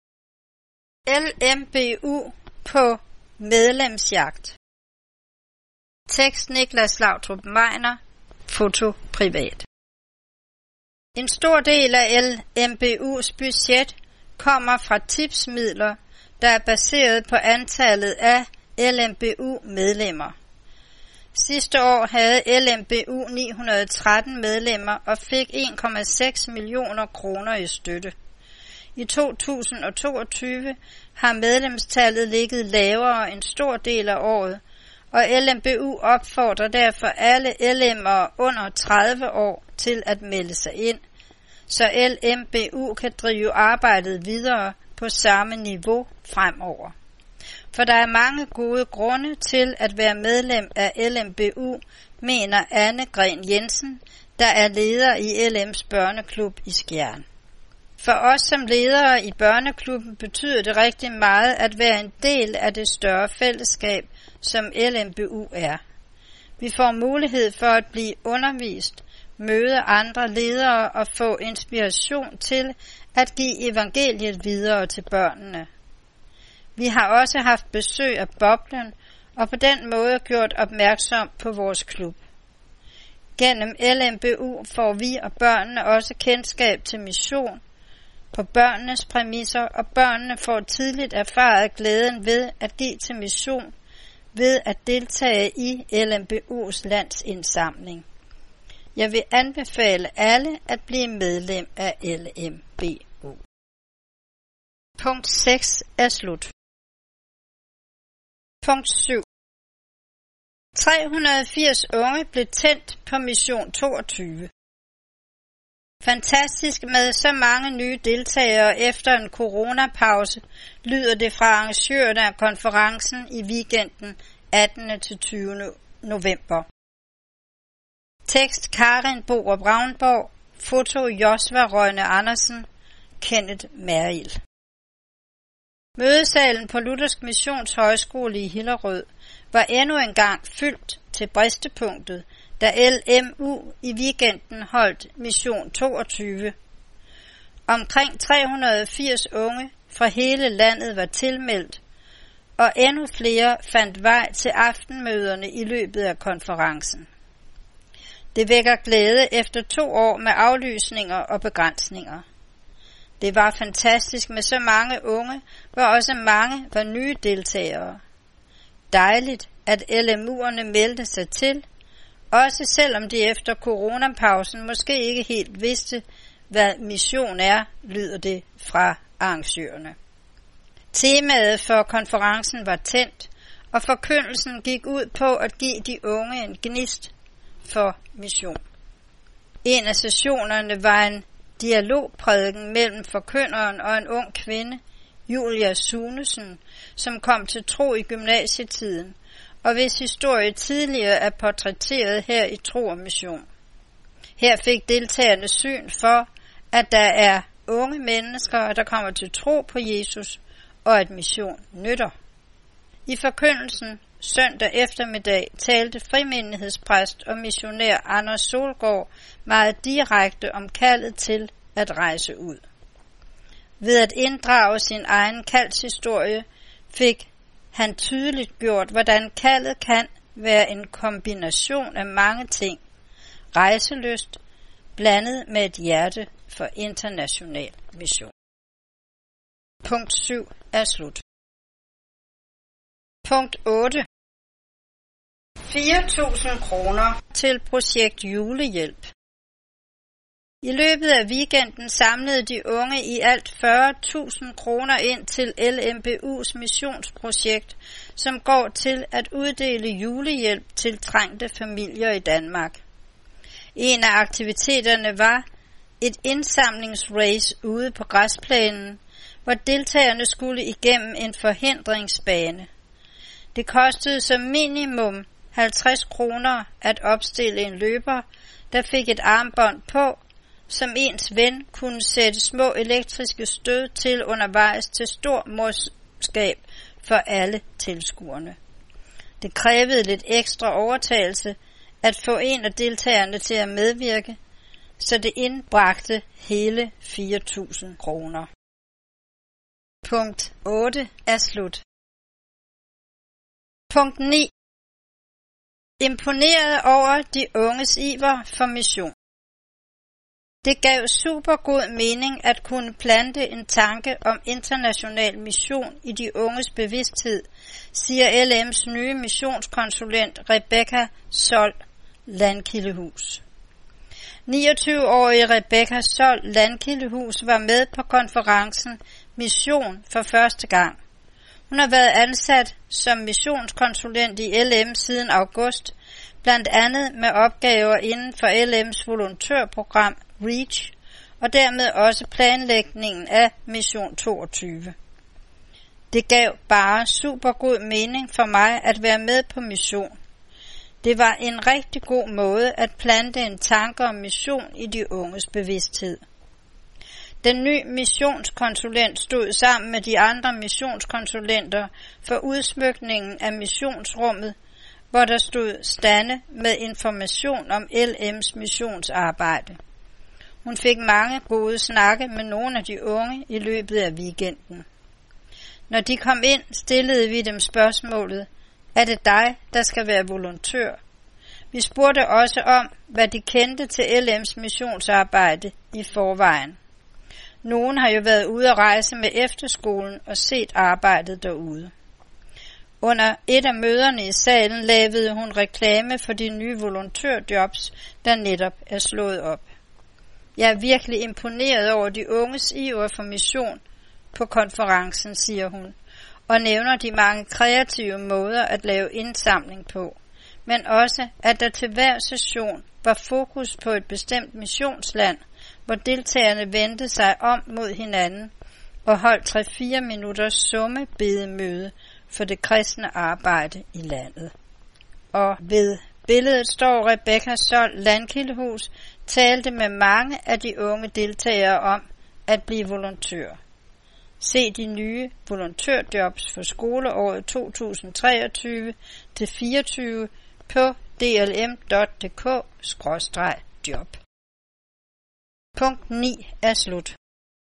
LMBU på medlemsjagt. Tekst Niklas Lautrup Meiner. Foto privat. En stor del af LMBU's budget kommer fra tipsmidler, der er baseret på antallet af LMBU-medlemmer. Sidste år havde LMBU 913 medlemmer og fik 1,6 millioner kroner i støtte. I 2022 har medlemstallet ligget lavere en stor del af året, og LMBU opfordrer derfor alle LM'ere under 30 år til at melde sig ind, så LMBU kan drive arbejdet videre på samme niveau fremover. For der er mange gode grunde til at være medlem af LMBU, mener Anne Gren Jensen, der er leder i LM's børneklub i Skjern. For os som ledere i børneklubben betyder det rigtig meget at være en del af det større fællesskab, som LMBU er. Vi får mulighed for at blive undervist, møde andre ledere og få inspiration til at give evangeliet videre til børnene. Vi har også haft besøg af Boblen og på den måde gjort opmærksom på vores klub. Gennem LMBU får vi og børnene også kendskab til mission på børnenes præmisser, og børnene får tidligt erfaret glæden ved at give til mission ved at deltage i LMBU's landsindsamling. Jeg vil anbefale alle at blive medlem af LMBU. Punkt 6 er slut. Punkt 7. 380 unge blev tændt på mission 22. Fantastisk med så mange nye deltagere efter en coronapause, lyder det fra arrangørerne af konferencen i weekenden 18. til 20. november. Tekst Karin Borup Ravnborg. Foto Josva Rønne Andersen. Kenneth Merrild. Mødesalen på Luthersk Missions Højskole i Hillerød var endnu engang fyldt til bristepunktet, da LMU i weekenden holdt mission 22. Omkring 380 unge fra hele landet var tilmeldt, og endnu flere fandt vej til aftenmøderne i løbet af konferencen. Det vækker glæde efter 2 år med aflysninger og begrænsninger. Det var fantastisk med så mange unge, hvor også mange var nye deltagere. Dejligt, at LMU'erne meldte sig til, også selvom de efter coronapausen måske ikke helt vidste, hvad mission er, lyder det fra arrangørerne. Temaet for konferencen var tændt, og forkyndelsen gik ud på at give de unge en gnist for mission. En af sessionerne var en dialogprædiken mellem forkynderen og en ung kvinde, Julia Sunesen, som kom til tro i gymnasietiden, og hvis historie tidligere er portrætteret her i Tro og Mission. Her fik deltagerne syn for, at der er unge mennesker, der kommer til tro på Jesus, og at mission nytter. I forkyndelsen søndag eftermiddag talte frimenighedspræst og missionær Anders Solgaard meget direkte om kaldet til at rejse ud. Ved at inddrage sin egen kaldshistorie fik han tydeligt gjort, hvordan kaldet kan være en kombination af mange ting. Rejselyst blandet med et hjerte for international mission. Punkt 7 er slut. Punkt 8. 4.000 kroner til projekt julehjælp. I løbet af weekenden samlede de unge i alt 40.000 kroner ind til LMBU's missionsprojekt, som går til at uddele julehjælp til trængte familier i Danmark. En af aktiviteterne var et indsamlingsrace ude på græsplænen, hvor deltagerne skulle igennem en forhindringsbane. Det kostede som minimum 50 kroner at opstille en løber, der fik et armbånd på, som ens ven kunne sætte små elektriske stød til undervejs til stor morskab for alle tilskuerne. Det krævede lidt ekstra overtagelse at få en af deltagerne til at medvirke, så det indbragte hele 4.000 kroner. Punkt 8 er slut. Punkt 9. Imponeret over de unges iver for mission. Det gav super god mening at kunne plante en tanke om international mission i de unges bevidsthed, siger LM's nye missionskonsulent Rebecca Sol Landkildehus. 29-årige Rebecca Sol Landkildehus var med på konferencen Mission for første gang. Hun har været ansat som missionskonsulent i LM siden august, blandt andet med opgaver inden for LM's volontørprogram REACH, og dermed også planlægningen af Mission 22. Det gav bare super god mening for mig at være med på mission. Det var en rigtig god måde at plante en tanke om mission i de unges bevidsthed. Den nye missionskonsulent stod sammen med de andre missionskonsulenter for udsmykningen af missionsrummet, hvor der stod stande med information om LM's missionsarbejde. Hun fik mange gode snakke med nogle af de unge i løbet af weekenden. Når de kom ind, stillede vi dem spørgsmålet: er det dig, der skal være volontør? Vi spurgte også om, hvad de kendte til LM's missionsarbejde i forvejen. Nogen har jo været ude at rejse med efterskolen og set arbejdet derude. Under et af møderne i salen lavede hun reklame for de nye volontørjobs, der netop er slået op. Jeg er virkelig imponeret over de unges iver for mission på konferencen, siger hun, og nævner de mange kreative måder at lave indsamling på, men også, at der til hver session var fokus på et bestemt missionsland, hvor deltagerne vendte sig om mod hinanden og holdt 3-4 minutters summebedemøde for det kristne arbejde i landet. Og ved billedet står Rebecca Sol Landkildehus talte med mange af de unge deltagere om at blive volontør. Se de nye volontørjobs for skoleåret 2023-24 på dlm.dk/job. Punkt 9 er slut.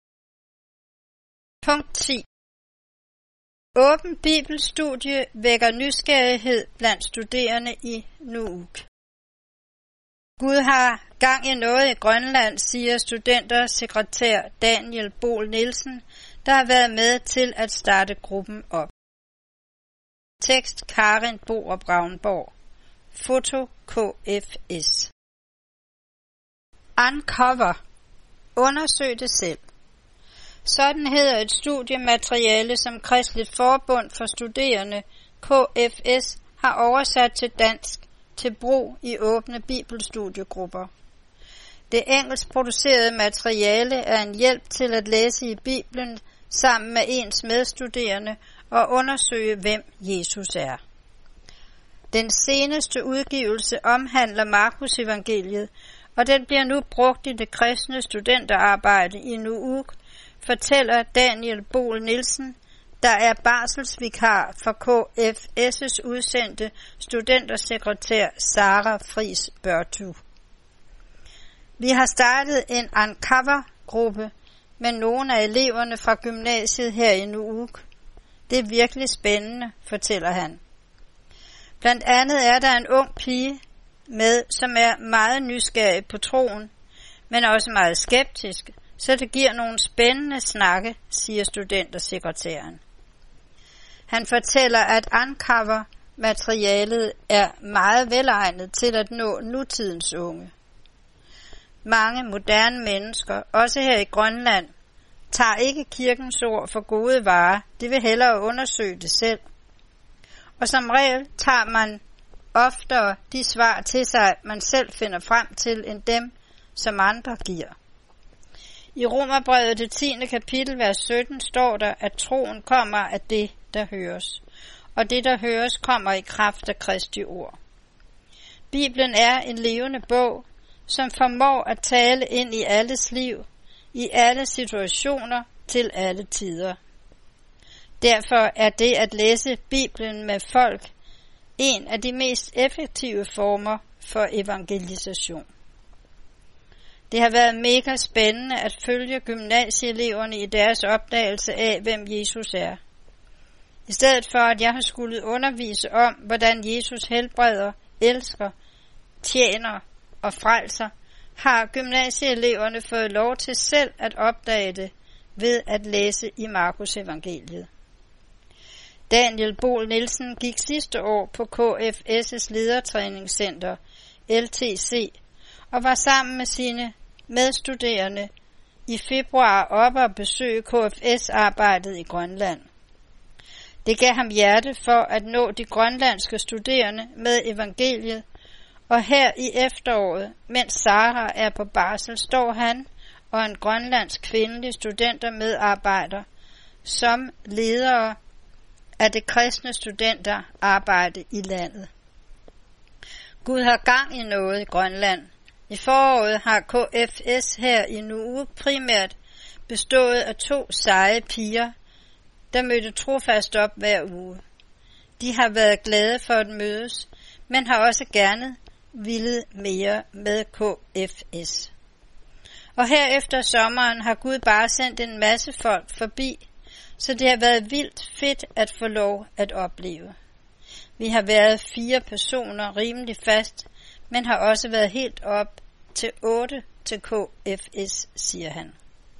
Punkt 10. Åben bibelstudie vækker nysgerrighed blandt studerende i Nuuk. Gud har gang i noget i Grønland, siger studentersekretær Daniel Bol Nielsen, der har været med til at starte gruppen op. Tekst Karin Borup Ravnborg. Foto KFS. Uncover. Undersøg det selv. Sådan hedder et studiemateriale, som Kristeligt Forbund for Studerende, KFS, har oversat til dansk til brug i åbne bibelstudiegrupper. Det engelsk producerede materiale er en hjælp til at læse i Bibelen sammen med ens medstuderende og undersøge, hvem Jesus er. Den seneste udgivelse omhandler Markus evangeliet, og den bliver nu brugt i det kristne studenterarbejde i Nuuk, fortæller Daniel Bol Nielsen, der er barselsvikar for KFS' udsendte studentersekretær Sara Friis Børtu. Vi har startet en uncover-gruppe med nogle af eleverne fra gymnasiet her i Nuuk. Det er virkelig spændende, fortæller han. Blandt andet er der en ung pige med, som er meget nysgerrig på troen, men også meget skeptisk, så det giver nogle spændende snakke, siger studentersekretæren. Han fortæller, at uncover-materialet er meget velegnet til at nå nutidens unge. Mange moderne mennesker, også her i Grønland, tager ikke kirkens ord for gode varer, de vil hellere undersøge det selv. Og som regel tager man oftere de svar til sig, man selv finder frem til, end dem, som andre giver. I Romerbrevet det 10. kapitel, vers 17, står der, at troen kommer af det, der høres, og det, der høres, kommer i kraft af Kristi ord. Bibelen er en levende bog, som formår at tale ind i alles liv, i alle situationer, til alle tider. Derfor er det at læse Bibelen med folk en af de mest effektive former for evangelisation. Det har været mega spændende at følge gymnasieeleverne i deres opdagelse af, hvem Jesus er. I stedet for, at jeg har skulle undervise om, hvordan Jesus helbreder, elsker, tjener og frelser, har gymnasieeleverne fået lov til selv at opdage det ved at læse i Markus evangeliet. Daniel Boel Nielsen gik sidste år på KFS' ledertræningscenter, LTC, og var sammen med sine medstuderende i februar oppe og besøge KFS-arbejdet i Grønland. Det gav ham hjerte for at nå de grønlandske studerende med evangeliet, og her i efteråret, mens Sara er på barsel, står han og en grønlandsk kvindelig studentermedarbejder som ledere af det kristne studenterarbejde i landet. Gud har gang i noget i Grønland. I foråret har KFS her i Nuuk primært bestået af 2 seje piger, der mødte trofast op hver uge. De har været glade for at mødes, men har også gerne villet mere med KFS. Og her efter sommeren har Gud bare sendt en masse folk forbi, så det har været vildt fedt at få lov at opleve. Vi har været 4 personer rimelig fast, men har også været helt op til 8 til KFS, siger han.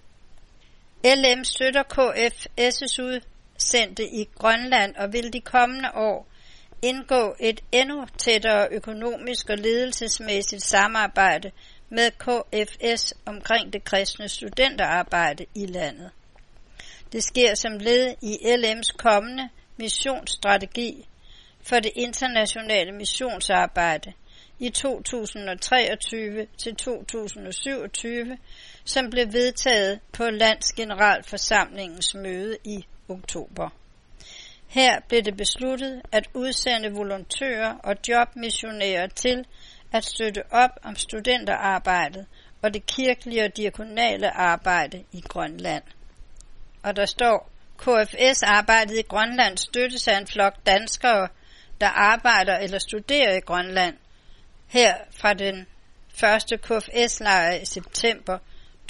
LM støtter KFS' udsendte i Grønland og vil de kommende år indgå et endnu tættere økonomisk og ledelsesmæssigt samarbejde med KFS omkring det kristne studenterarbejde i landet. Det sker som led i LM's kommende missionsstrategi for det internationale missionsarbejde i 2023 til 2027, som blev vedtaget på Landsgeneralforsamlingens møde i oktober. Her blev det besluttet at udsende volontører og jobmissionærer til at støtte op om studenterarbejdet og det kirkelige og diakonale arbejde i Grønland. Og der står, KFS-arbejdet i Grønland støttes af en flok danskere, der arbejder eller studerer i Grønland, her fra den første KFS-lejr i september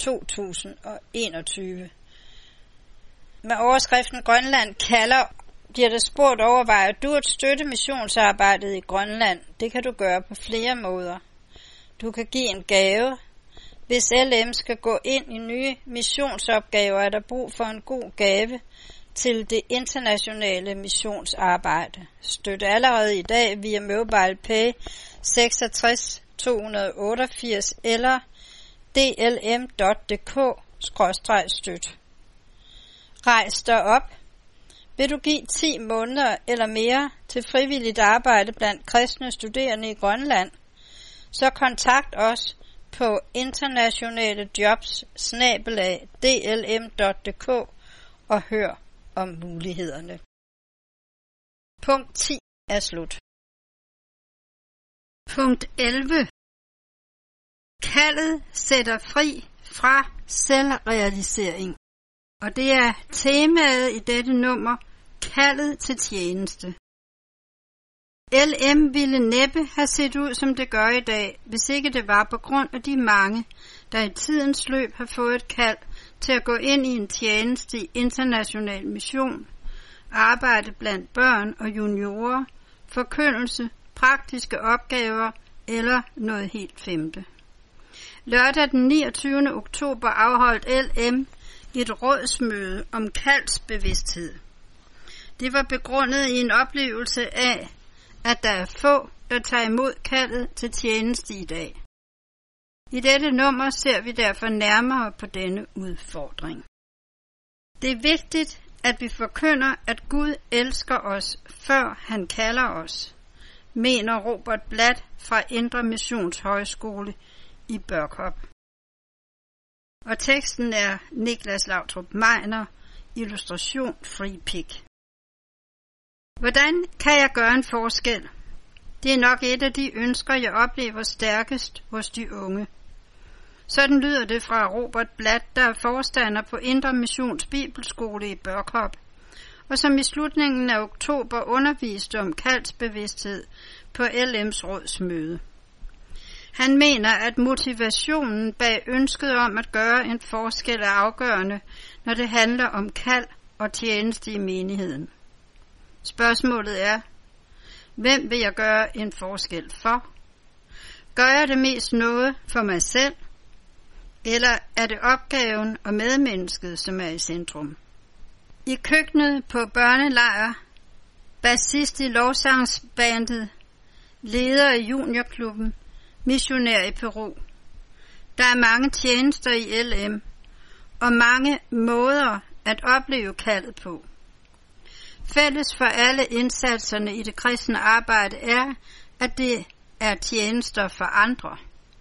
2021. Med overskriften Grønland kalder, bliver der spurgt overvejer du at støtte missionsarbejdet i Grønland. Det kan du gøre på flere måder. Du kan give en gave. Hvis LM skal gå ind i nye missionsopgaver, er der brug for en god gave til det internationale missionsarbejde. Støt allerede i dag via MobilePay 66 288 eller dlm.dk/støt. Rejs dig op. Vil du give 10 måneder eller mere til frivilligt arbejde blandt kristne studerende i Grønland, så kontakt os på internationalejobs@dlm.dk og hør om mulighederne. Punkt 10 er slut. Punkt 11. Kaldet sætter fri fra selvrealisering. Og det er temaet i dette nummer, kaldet til tjeneste. LM ville næppe have set ud, som det gør i dag, hvis ikke det var på grund af de mange, der i tidens løb har fået et kald til at gå ind i en tjeneste i international mission, arbejde blandt børn og juniorer, forkyndelse, praktiske opgaver eller noget helt femte. Lørdag den 29. oktober afholdt LM et rådsmøde om kaldsbevidsthed. Det var begrundet i en oplevelse af, at der er få, der tager imod kaldet til tjeneste i dag. I dette nummer ser vi derfor nærmere på denne udfordring. Det er vigtigt, at vi forkynder, at Gud elsker os, før han kalder os, mener Robert Blatt fra Indre Missionshøjskole i Børkop. Og teksten er Niklas Lautrup Meiner, illustration Free Pick. Hvordan kan jeg gøre en forskel? Det er nok et af de ønsker, jeg oplever stærkest hos de unge. Sådan lyder det fra Robert Blatt, der er forstander på Indre Missions Bibelskole i Børkop, og som i slutningen af oktober underviste om kaldsbevidsthed på LM's rådsmøde. Han mener, at motivationen bag ønsket om at gøre en forskel er afgørende, når det handler om kald og tjeneste i menigheden. Spørgsmålet er, hvem vil jeg gøre en forskel for? Gør jeg det mest noget for mig selv? Eller er det opgaven og medmennesket, som er i centrum? I køkkenet på børnelejr, bassist i lovsangsbandet, leder i juniorklubben, missionær i Peru. Der er mange tjenester i LM, og mange måder at opleve kaldet på. Fælles for alle indsatserne i det kristne arbejde er, at det er tjenester for andre.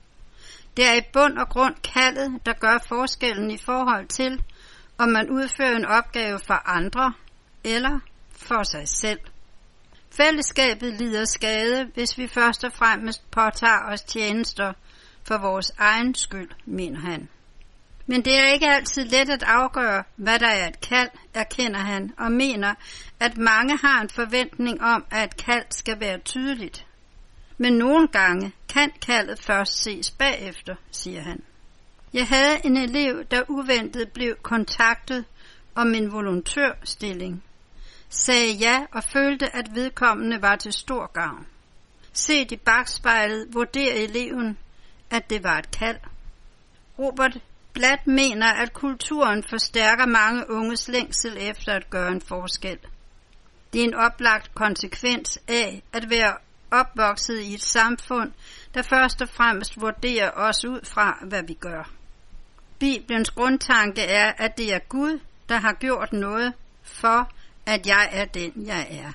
Det er i bund og grund kaldet, der gør forskellen i forhold til, om man udfører en opgave for andre eller for sig selv. Fællesskabet lider skade, hvis vi først og fremmest påtager os tjenester for vores egen skyld, mener han. Men det er ikke altid let at afgøre, hvad der er et kald, erkender han, og mener, at mange har en forventning om, at et kald skal være tydeligt. Men nogle gange kan kaldet først ses bagefter, siger han. Jeg havde en elev, der uventet blev kontaktet om en volontørstilling, sagde ja og følte, at vedkommende var til stor gavn. Set i bakspejlet vurderer eleven, at det var et kald. Robert Blatt mener, at kulturen forstærker mange unges længsel efter at gøre en forskel. Det er en oplagt konsekvens af at være opvokset i et samfund, der først og fremmest vurderer os ud fra, hvad vi gør. Bibelens grundtanke er, at det er Gud, der har gjort noget for, at jeg er den, jeg er.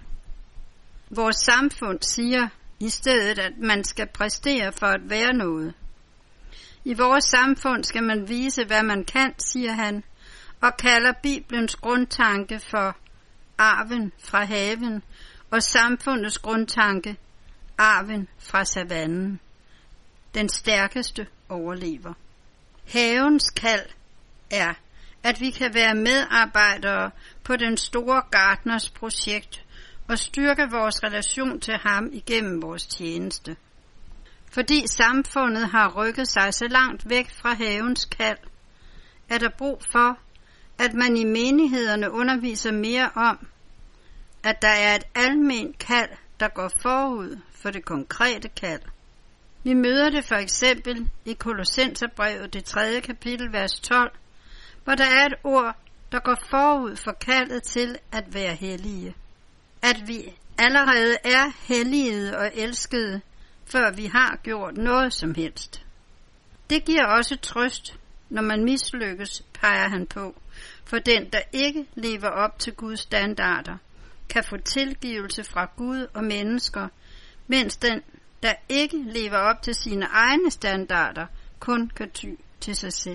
Vores samfund siger i stedet, at man skal præstere for at være noget. I vores samfund skal man vise, hvad man kan, siger han, og kalder Bibelens grundtanke for arven fra haven, og samfundets grundtanke arven fra savannen. Den stærkeste overlever. Havens kald er, at vi kan være medarbejdere på den store gartners projekt og styrke vores relation til ham igennem vores tjeneste. Fordi samfundet har rykket sig så langt væk fra havens kald, er der brug for, at man i menighederne underviser mere om, at der er et alment kald, der går forud for det konkrete kald. Vi møder det for eksempel i Kolossenserbrevet, det 3. kapitel, vers 12, hvor der er et ord, der går forud for kaldet til at være hellige. At vi allerede er helligede og elskede, før vi har gjort noget som helst. Det giver også trøst, når man mislykkes, peger han på, for den, der ikke lever op til Guds standarder, kan få tilgivelse fra Gud og mennesker, mens den, der ikke lever op til sine egne standarder, kun kan ty til sig selv.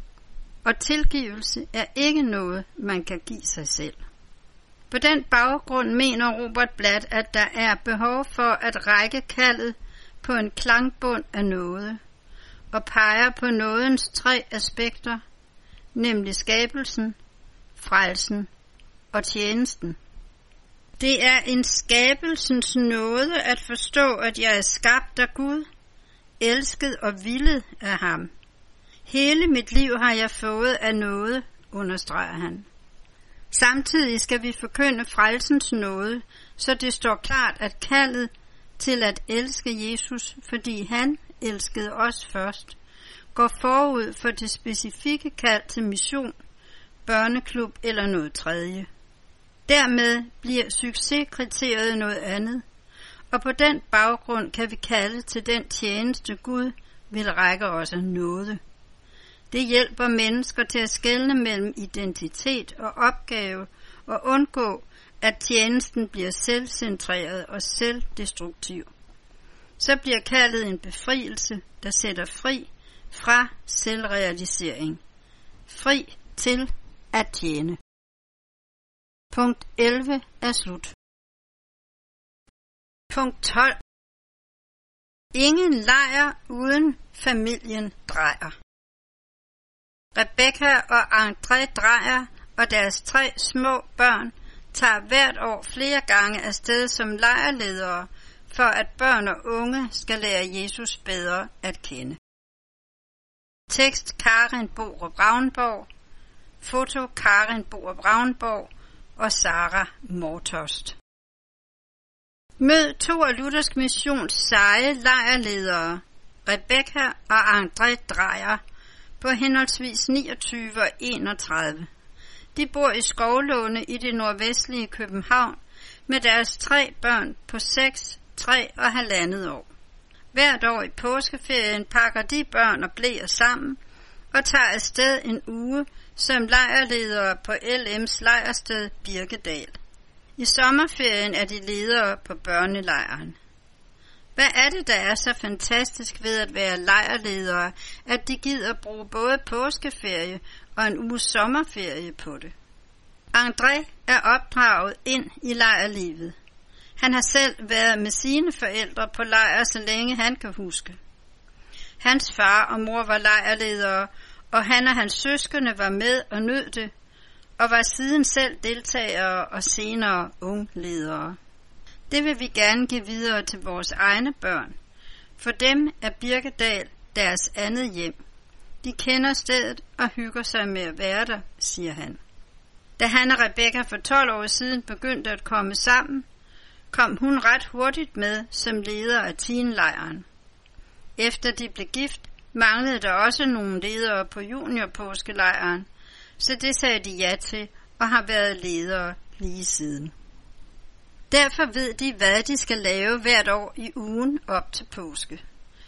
Og tilgivelse er ikke noget, man kan give sig selv. På den baggrund mener Robert Blatt, at der er behov for at række kaldet på en klangbund af nåde, og peger på nådens 3 aspekter, nemlig skabelsen, frelsen og tjenesten. Det er en skabelsens nåde at forstå, at jeg er skabt af Gud, elsket og villet af ham. Hele mit liv har jeg fået af nåde, understreger han. Samtidig skal vi forkynde frelsens nåde, så det står klart, at kaldet til at elske Jesus, fordi han elskede os først, går forud for det specifikke kald til mission, børneklub eller noget tredje. Dermed bliver succeskriteriet noget andet, og på den baggrund kan vi kalde til den tjeneste Gud vil række os af nåde. Det hjælper mennesker til at skelne mellem identitet og opgave og undgå, at tjenesten bliver selvcentreret og selvdestruktiv. Så bliver kaldet en befrielse, der sætter fri fra selvrealisering. fri til at tjene. Punkt 11 er slut. Punkt 12. Ingen lejr uden familien Drejer. Rebecca og André Drejer og deres 3 små børn tager hvert år flere gange afsted som lejrledere, for at børn og unge skal lære Jesus bedre at kende. Tekst Karin Borup Ravnborg. Foto Karin Borup Ravnborg og Sara Mortost. Mød 2 af Luthersk Missions seje lejrledere, Rebecca og André Drejer, på henholdsvis 29 og 31. De bor i Skovlunde i det nordvestlige København med deres 3 børn på 6, 3 og 1,5 år. Hvert år i påskeferien pakker de børn og bleer sammen og tager afsted en uge som lejrledere på LM's lejrsted Birkedal. I sommerferien er de ledere på børnelejren. Hvad er det, der er så fantastisk ved at være lejrledere, at de gider bruge både påskeferie og en uges sommerferie på det? André er opdraget ind i lejrlivet. Han har selv været med sine forældre på lejr, så længe han kan huske. Hans far og mor var lejrledere, og han og hans søskende var med og nød det, og var siden selv deltagere og senere ungledere. Det vil vi gerne give videre til vores egne børn. For dem er Birkedal deres andet hjem. De kender stedet og hygger sig med at være der, siger han. Da han og Rebecca for 12 år siden begyndte at komme sammen, kom hun ret hurtigt med som leder af teenlejren. Efter de blev gift, manglede der også nogle ledere på juniorpåskelejren, så det sagde de ja til og har været ledere lige siden. Derfor ved de, hvad de skal lave hvert år i ugen op til påske.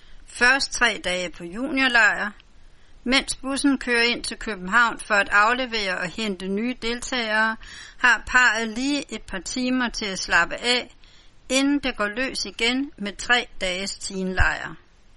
Først 3 dage på juniorlejr, mens bussen kører ind til København for at aflevere og hente nye deltagere, har parret lige et par timer til at slappe af, inden det går løs igen med 3 dages teenlejr.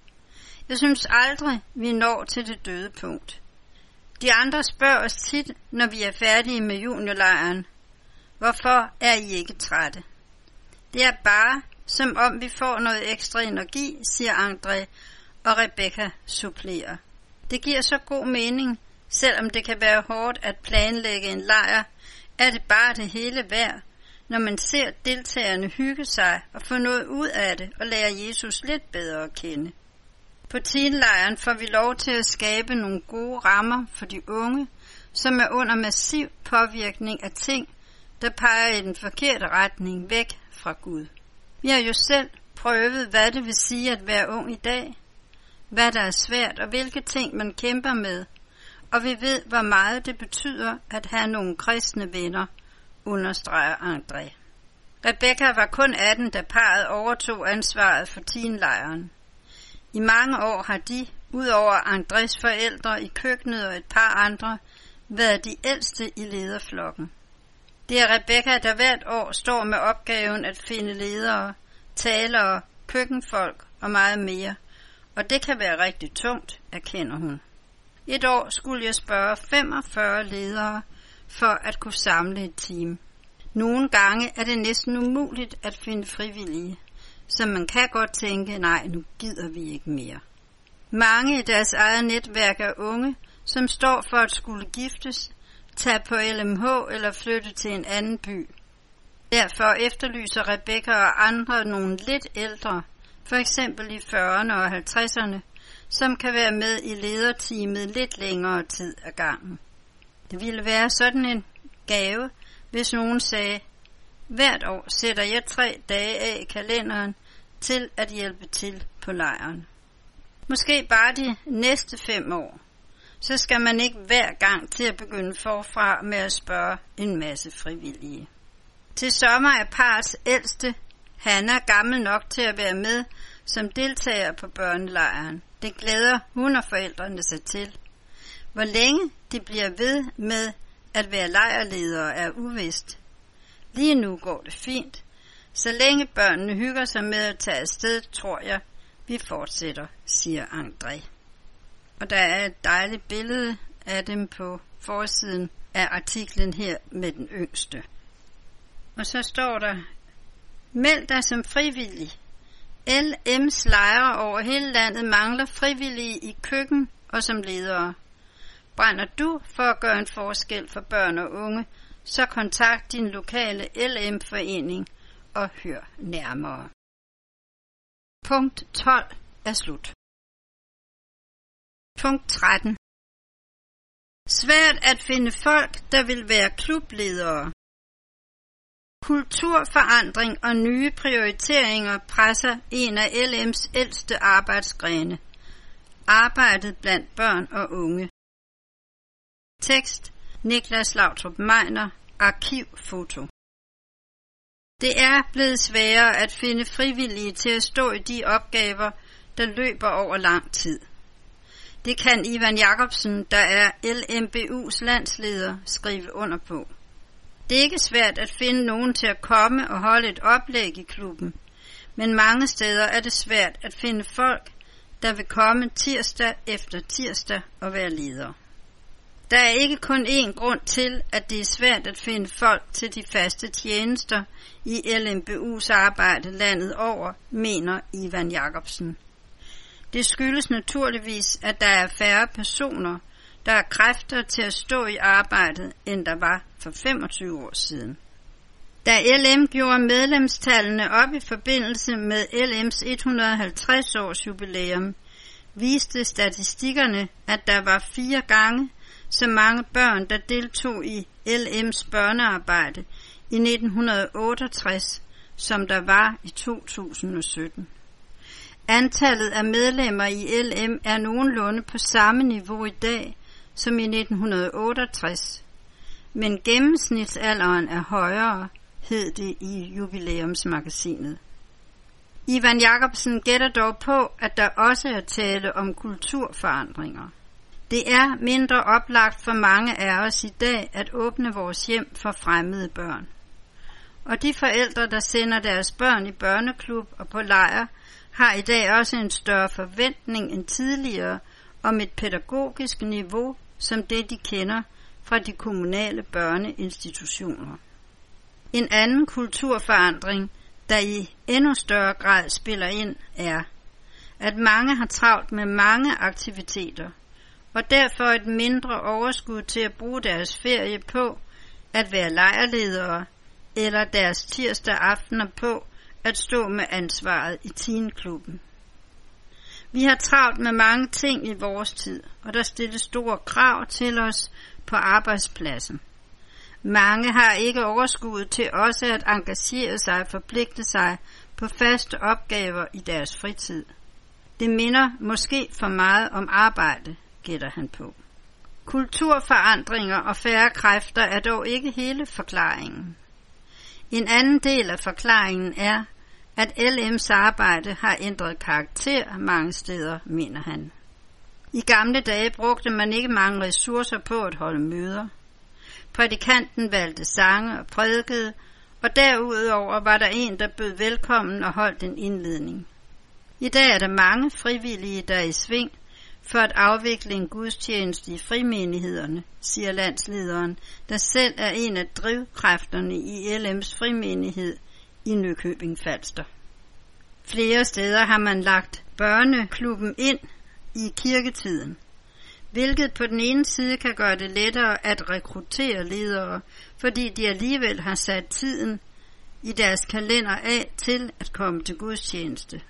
Jeg synes aldrig, vi når til det døde punkt. De andre spørger os tit, når vi er færdige med juniorlejren: hvorfor er I ikke trætte? Det er bare, som om vi får noget ekstra energi, siger André, og Rebecca supplerer. Det giver så god mening, selvom det kan være hårdt at planlægge en lejr, er det bare det hele værd, når man ser deltagerne hygge sig og få noget ud af det og lære Jesus lidt bedre at kende. På teenlejren får vi lov til at skabe nogle gode rammer for de unge, som er under massiv påvirkning af ting, der peger i den forkerte retning væk fra Gud. Vi har jo selv prøvet, hvad det vil sige at være ung i dag, hvad der er svært og hvilke ting man kæmper med, og vi ved, hvor meget det betyder at have nogle kristne venner, understreger André. Rebecca var kun 18, da parret overtog ansvaret for teenlejren. I mange år har de, udover Andrés forældre i køkkenet og et par andre, været de ældste i lederflokken. Det er Rebecca, der hvert år står med opgaven at finde ledere, talere, køkkenfolk og meget mere, og det kan være rigtig tungt, erkender hun. Et år skulle jeg spørge 45 ledere for at kunne samle et team. Nogle gange er det næsten umuligt at finde frivillige, så man kan godt tænke, nej, nu gider vi ikke mere. Mange i deres eget netværk er unge, som står for at skulle giftes, tage på LMH eller flytte til en anden by. Derfor efterlyser Rebecca og andre nogle lidt ældre, for eksempel i 40'erne og 50'erne, som kan være med i lederteamet lidt længere tid ad gangen. Det ville være sådan en gave, hvis nogen sagde: hvert år sætter jeg 3 dage af i kalenderen til at hjælpe til på lejren. Måske bare de næste 5 år. Så skal man ikke hver gang til at begynde forfra med at spørge en masse frivillige. Til sommer er parrets ældste, Hanna, gammel nok til at være med som deltager på børnelejren. Det glæder hun og forældrene sig til. Hvor længe de bliver ved med at være lejrledere er uvist. Lige nu går det fint. Så længe børnene hygger sig med at tage afsted, tror jeg, vi fortsætter, siger André. Og der er et dejligt billede af dem på forsiden af artiklen her med den yngste. Og så står der: meld dig som frivillig. LM's lejre over hele landet mangler frivillige i køkken og som ledere. Brænder du for at gøre en forskel for børn og unge, så kontakt din lokale LM-forening og hør nærmere. Punkt 12 er slut. Punkt 13. Svært at finde folk, der vil være klubledere. Kulturforandring og nye prioriteringer presser en af LM's ældste arbejdsgrene. Arbejdet blandt børn og unge. Tekst: Niklas Lautrup Meiner, arkivfoto. Det er blevet sværere at finde frivillige til at stå i de opgaver, der løber over lang tid. Det kan Ivan Jacobsen, der er LMBU's landsleder, skrive under på. Det er ikke svært at finde nogen til at komme og holde et oplæg i klubben, men mange steder er det svært at finde folk, der vil komme tirsdag efter tirsdag og være ledere. Der er ikke kun én grund til, at det er svært at finde folk til de faste tjenester i LMBU's arbejde landet over, mener Ivan Jacobsen. Det skyldes naturligvis, at der er færre personer, der har kræfter til at stå i arbejdet, end der var for 25 år siden. Da LM gjorde medlemstallene op i forbindelse med LM's 150-års jubilæum, viste statistikkerne, at der var 4 gange så mange børn, der deltog i LM's børnearbejde i 1968, som der var i 2017. Antallet af medlemmer i LM er nogenlunde på samme niveau i dag som i 1968, men gennemsnitsalderen er højere, hed det i jubilæumsmagasinet. Ivan Jacobsen gætter dog på, at der også er tale om kulturforandringer. Det er mindre oplagt for mange af os i dag at åbne vores hjem for fremmede børn. Og de forældre, der sender deres børn i børneklub og på lejr, har i dag også en større forventning end tidligere om et pædagogisk niveau, som det de kender fra de kommunale børneinstitutioner. En anden kulturforandring, der i endnu større grad spiller ind, er, at mange har travlt med mange aktiviteter, og derfor et mindre overskud til at bruge deres ferie på at være lejrledere, eller deres tirsdag aftener på at stå med ansvaret i teenklubben. Vi har travlt med mange ting i vores tid, og der stilles store krav til os på arbejdspladsen. Mange har ikke overskud til også at engagere sig og forpligte sig på faste opgaver i deres fritid. Det minder måske for meget om arbejde, gætter han på. Kulturforandringer og færre kræfter er dog ikke hele forklaringen. En anden del af forklaringen er, at LM's arbejde har ændret karakter mange steder, mener han. I gamle dage brugte man ikke mange ressourcer på at holde møder. Prædikanten valgte sange og prædikede, og derudover var der en, der bød velkommen og holdt en indledning. I dag er der mange frivillige, der er i sving for at afvikle en gudstjeneste i frimenighederne, siger landslederen, der selv er en af drivkræfterne i LM's frimenighed i Nykøbing Falster. Flere steder har man lagt børneklubben ind i kirketiden, hvilket på den ene side kan gøre det lettere at rekruttere ledere, fordi de alligevel har sat tiden i deres kalender af til at komme til gudstjeneste.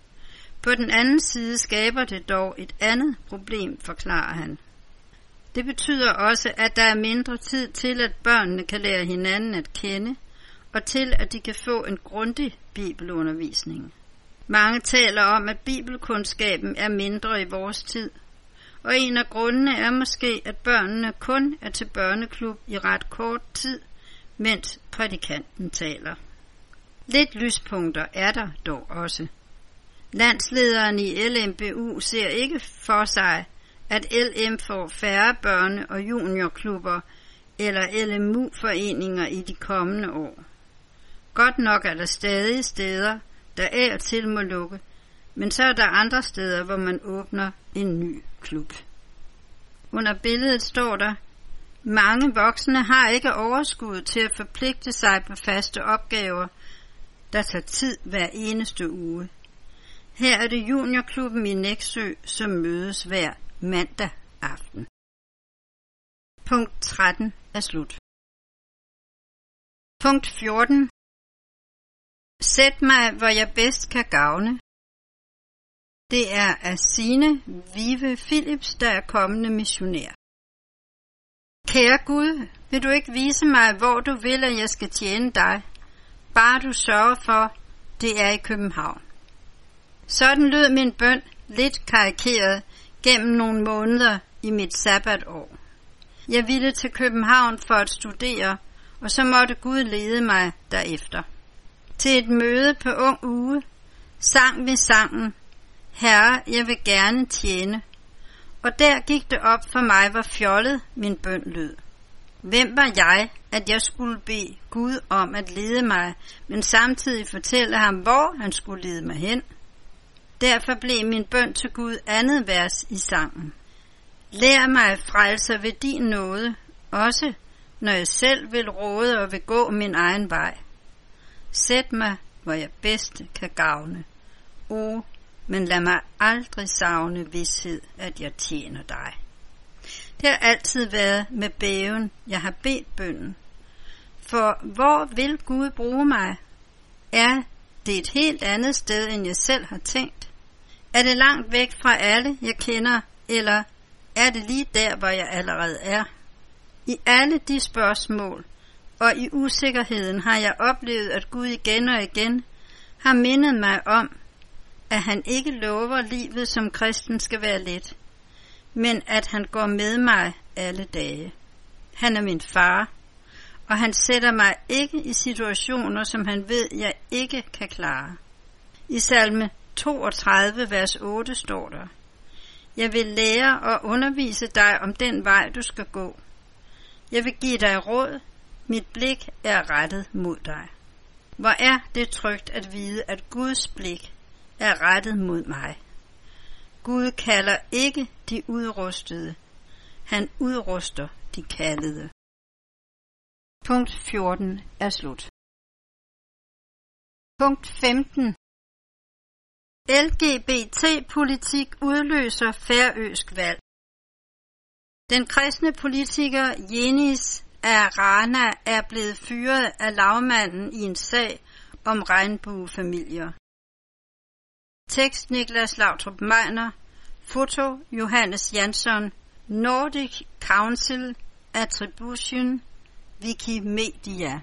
På den anden side skaber det dog et andet problem, forklarer han. Det betyder også, at der er mindre tid til, at børnene kan lære hinanden at kende, og til, at de kan få en grundig bibelundervisning. Mange taler om, at bibelkundskaben er mindre i vores tid, og en af grundene er måske, at børnene kun er til børneklub i ret kort tid, mens prædikanten taler. Lidt lyspunkter er der dog også. Landslederen i LMBU ser ikke for sig, at LM får færre børne- og juniorklubber eller LMU-foreninger i de kommende år. Godt nok er der stadig steder, der af og til må lukke, men så er der andre steder, hvor man åbner en ny klub. Under billedet står der: mange voksne har ikke overskud til at forpligte sig på faste opgaver, der tager tid hver eneste uge. Her er det juniorklubben i Nexø, som mødes hver mandag aften. Punkt 13 er slut. Punkt 14. Sæt mig, hvor jeg bedst kan gavne. Det er af Signe Vive Philips, der er kommende missionær. Kære Gud, vil du ikke vise mig, hvor du vil, at jeg skal tjene dig? Bare du sørger for, det er i København. Sådan lød min bøn, lidt karikeret, gennem nogle måneder i mit sabbatår. Jeg ville til København for at studere, og så måtte Gud lede mig derefter. Til et møde på Ung Uge sang vi sangen: Herre, jeg vil gerne tjene. Og der gik det op for mig, hvor fjollet min bøn lød. Hvem var jeg, at jeg skulle bede Gud om at lede mig, men samtidig fortælle ham, hvor han skulle lede mig hen? Derfor blev min bøn til Gud andet vers i sangen. Lær mig, frelser, ved din nåde, også når jeg selv vil råde og vil gå min egen vej. Sæt mig, hvor jeg bedst kan gavne. Men lad mig aldrig savne vished, at jeg tjener dig. Det har altid været med bæven, jeg har bedt bønnen. For hvor vil Gud bruge mig? Er det et helt andet sted, end jeg selv har tænkt? Er det langt væk fra alle, jeg kender, eller er det lige der, hvor jeg allerede er? I alle de spørgsmål og i usikkerheden har jeg oplevet, at Gud igen og igen har mindet mig om, at han ikke lover livet som kristen skal være let, men at han går med mig alle dage. Han er min far, og han sætter mig ikke i situationer, som han ved, jeg ikke kan klare. I salme 32, vers 8 står der: Jeg vil lære og undervise dig om den vej, du skal gå. Jeg vil give dig råd, mit blik er rettet mod dig. Hvor er det trygt at vide, at Guds blik er rettet mod mig. Gud kalder ikke de udrustede, han udruster de kaldede. Punkt 14 er slut. Punkt 15. LGBT-politik udløser færøsk valg. Den kristne politiker Jenis Arana er blevet fyret af lagmanden i en sag om regnbuefamilier. Tekst Niklas Lautrup Meiner. Foto Johannes Jansson. Nordic Council Attribution Wikimedia.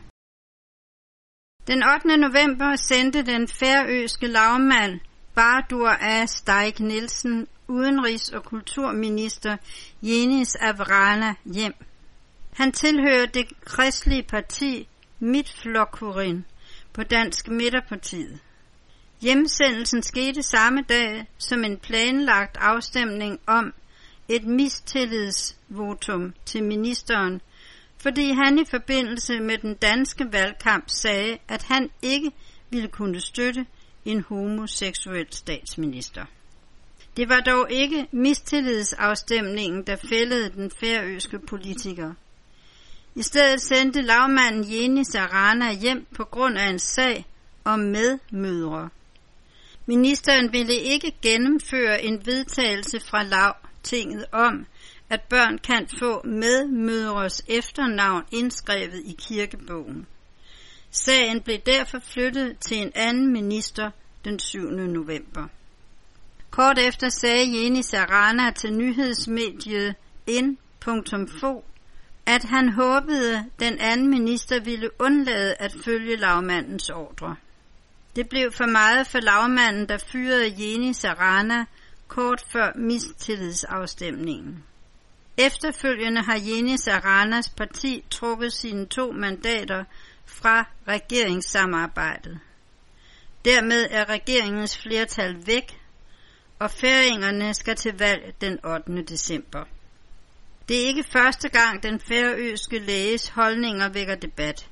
Den 8. november sendte den færøske lagmand Bardur A. Steig Nielsen udenrigs- og kulturminister Jenis Arana hjem. Han tilhører det kristelige parti Midtflokkurin på Dansk Midterpartiet. Hjemsendelsen skete samme dag som en planlagt afstemning om et mistillidsvotum til ministeren, fordi han i forbindelse med den danske valgkamp sagde, at han ikke ville kunne støtte en homoseksuel statsminister. Det var dog ikke mistillidsafstemningen, der fældede den færøske politiker. I stedet sendte lagmanden Jenis Arana hjem på grund af en sag om medmødre. Ministeren ville ikke gennemføre en vedtagelse fra Lagtinget om, at børn kan få medmødres efternavn indskrevet i kirkebogen. Sagen blev derfor flyttet til en anden minister den 7. november. Kort efter sagde Jenis Arana til nyhedsmediet in.fo, at han håbede, den anden minister ville undlade at følge lagmandens ordre. Det blev for meget for lagmanden, der fyrede Jenis Arana kort før mistillidsafstemningen. Efterfølgende har Jenis Aranas parti trukket sine 2 mandater fra regeringssamarbejdet. Dermed er regeringens flertal væk, og færingerne skal til valg den 8. december. Det er ikke første gang, den færøske læges holdninger vækker debat.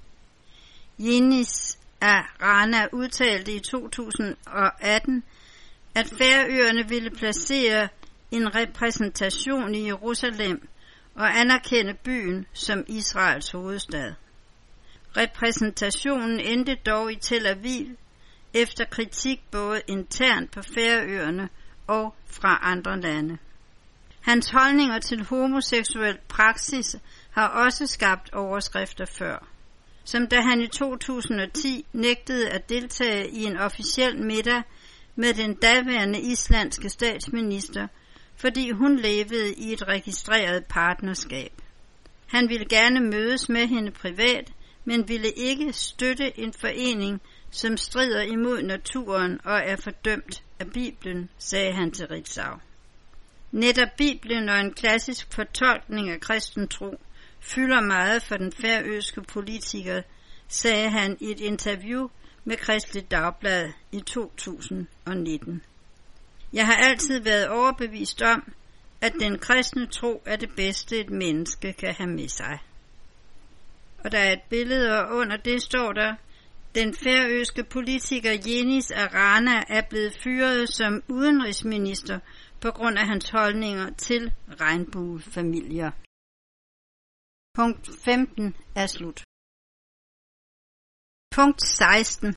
Jenis Arana udtalte i 2018, at Færøerne ville placere en repræsentation i Jerusalem og anerkende byen som Israels hovedstad. Repræsentationen endte dog i Tel Aviv efter kritik både internt på Færøerne og fra andre lande. Hans holdninger til homoseksuel praksis har også skabt overskrifter før, som da han i 2010 nægtede at deltage i en officiel middag med den daværende islandske statsminister, fordi hun levede i et registreret partnerskab. Han ville gerne mødes med hende privat, men ville ikke støtte en forening, som strider imod naturen og er fordømt af Bibelen, sagde han til Ritzau. Netop Bibelen og en klassisk fortolkning af kristen tro fylder meget for den færøske politiker, sagde han i et interview med Kristeligt Dagblad i 2019. Jeg har altid været overbevist om, at den kristne tro er det bedste, et menneske kan have med sig. Og der er et billede, og under det står der, den færøske politiker Jenis Arana er blevet fyret som udenrigsminister på grund af hans holdninger til regnbuefamilier. Punkt 15 er slut. Punkt 16.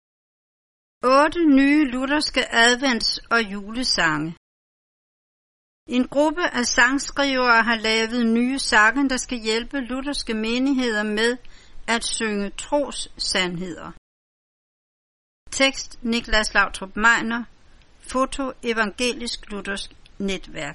8 nye lutherske advents- og julesange. En gruppe af sangskrivere har lavet nye sange, der skal hjælpe lutherske menigheder med at synge trossandheder. Tekst Niklas Lautrup Meiner. Foto Evangelisk Luthersk Netværk.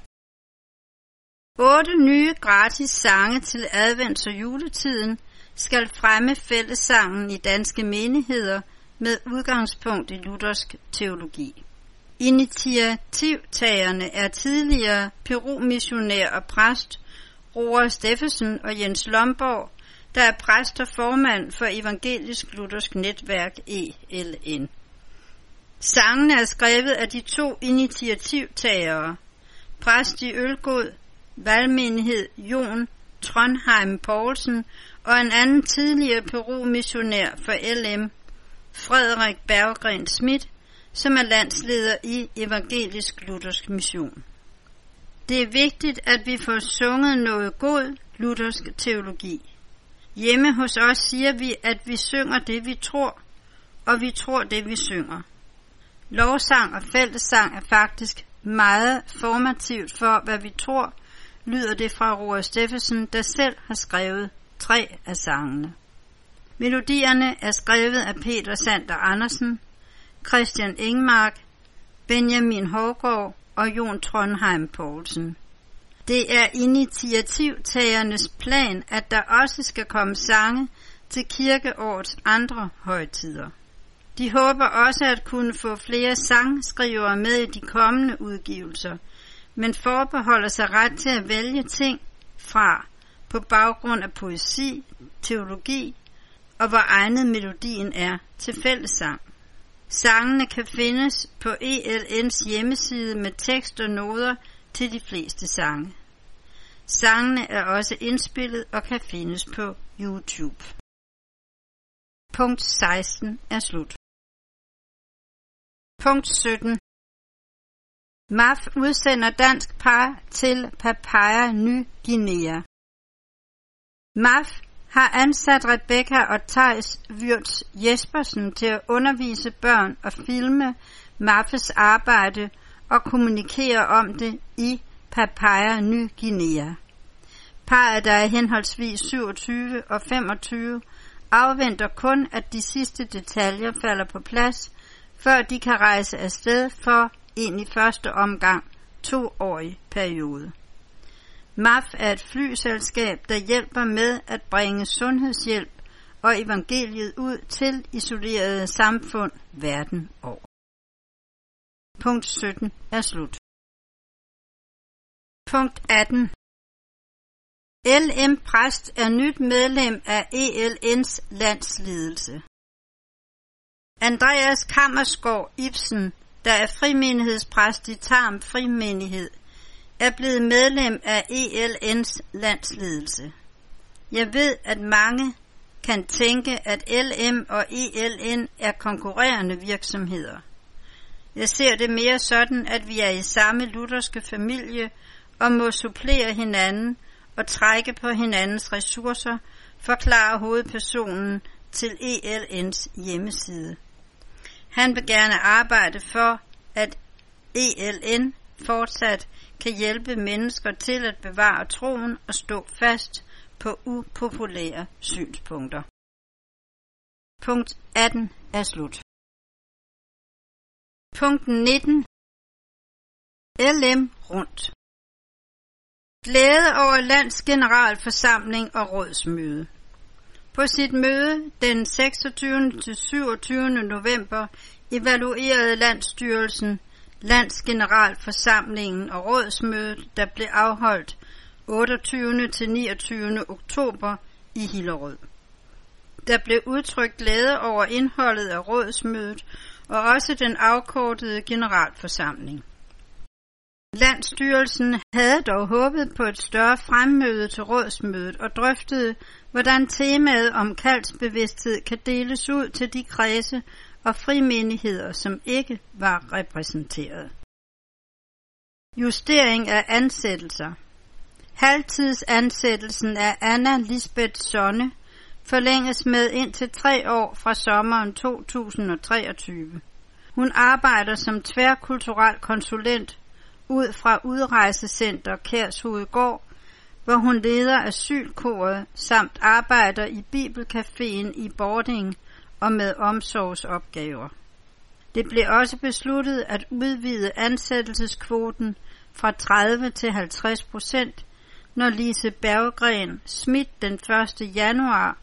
8 nye gratis sange til advents- og juletiden skal fremme fællessangen i danske menigheder med udgangspunkt i luthersk teologi. Initiativtagerne er tidligere Peru-missionær og præst Roar Steffensen og Jens Lomborg, der er præst og formand for Evangelisk Luthersk Netværk ELN. Sangene er skrevet af de 2 initiativtagere, præst i Ølgod, valgmenighed Jon Trondheim Poulsen og en anden tidligere Peru-missionær for LM, Frederik Berggren Schmidt, som er landsleder i Evangelisk Luthersk Mission. Det er vigtigt, at vi får sunget noget god luthersk teologi. Hjemme hos os siger vi, at vi synger det, vi tror, og vi tror det, vi synger. Lovsang og fællessang er faktisk meget formativt for, hvad vi tror, lyder det fra Roar Steffensen, der selv har skrevet 3 af sangene. Melodierne er skrevet af Peter Sander Andersen, Christian Engmark, Benjamin Hårgaard og Jon Trondheim Poulsen. Det er initiativtagernes plan, at der også skal komme sange til kirkeårets andre højtider. De håber også at kunne få flere sangskrivere med i de kommende udgivelser, men forbeholder sig ret til at vælge ting fra på baggrund af poesi, teologi og hvor egnet melodien er til fællessang. Sangene kan findes på ELN's hjemmeside med tekst og noder til de fleste sange. Sangene er også indspillet og kan findes på YouTube. Punkt 16 er slut. Punkt 17. MAF udsender dansk par til Papua Ny Guinea. MAF har ansat Rebecca og Theis Würtz Jespersen til at undervise børn og filme MAFs arbejde og kommunikere om det i Papua Ny Guinea. Parret, der er henholdsvis 27 og 25, afventer kun, at de sidste detaljer falder på plads, før de kan rejse afsted for en i første omgang 2-årig periode. MAF er et flyselskab, der hjælper med at bringe sundhedshjælp og evangeliet ud til isolerede samfund verden over. Punkt 17 er slut. Punkt 18. LM Præst er nyt medlem af ELN's landsledelse. Andreas Kammersgaard Ibsen, der er frimenighedspræst i Tarm Frimenighed, er blevet medlem af ELN's landsledelse. Jeg ved, at mange kan tænke, at LM og ELN er konkurrerende virksomheder. Jeg ser det mere sådan, at vi er i samme lutherske familie og må supplere hinanden og trække på hinandens ressourcer, forklarer hovedpersonen til ELN's hjemmeside. Han vil gerne arbejde for, at ELN fortsat kan hjælpe mennesker til at bevare troen og stå fast på upopulære synspunkter. Punkt 18 er slut. Punkt 19. LM rundt. Glæde over landsgeneralforsamling og rådsmøde. På sit møde den 26. til 27. november evaluerede Landsstyrelsen Landsgeneralforsamlingen og rådsmødet, der blev afholdt 28. til 29. oktober i Hillerød. Der blev udtrykt glæde over indholdet af rådsmødet og også den afkortede generalforsamling. Landsstyrelsen havde dog håbet på et større fremmøde til rådsmødet og drøftede, hvordan temaet om kaldsbevidsthed kan deles ud til de kredse og frimenigheder, som ikke var repræsenteret. Justering af ansættelser. Halvtidsansættelsen af Anna Lisbeth Sonne forlænges med indtil 3 år fra sommeren 2023. Hun arbejder som tværkulturel konsulent ud fra Udrejsecenter Kærshovedgård, hvor hun leder asylkoret samt arbejder i Bibelcaféen i Bording og med omsorgsopgaver. Det blev også besluttet at udvide ansættelseskvoten fra 30 til 50%, når Lise Berggren Schmidt den 1. januar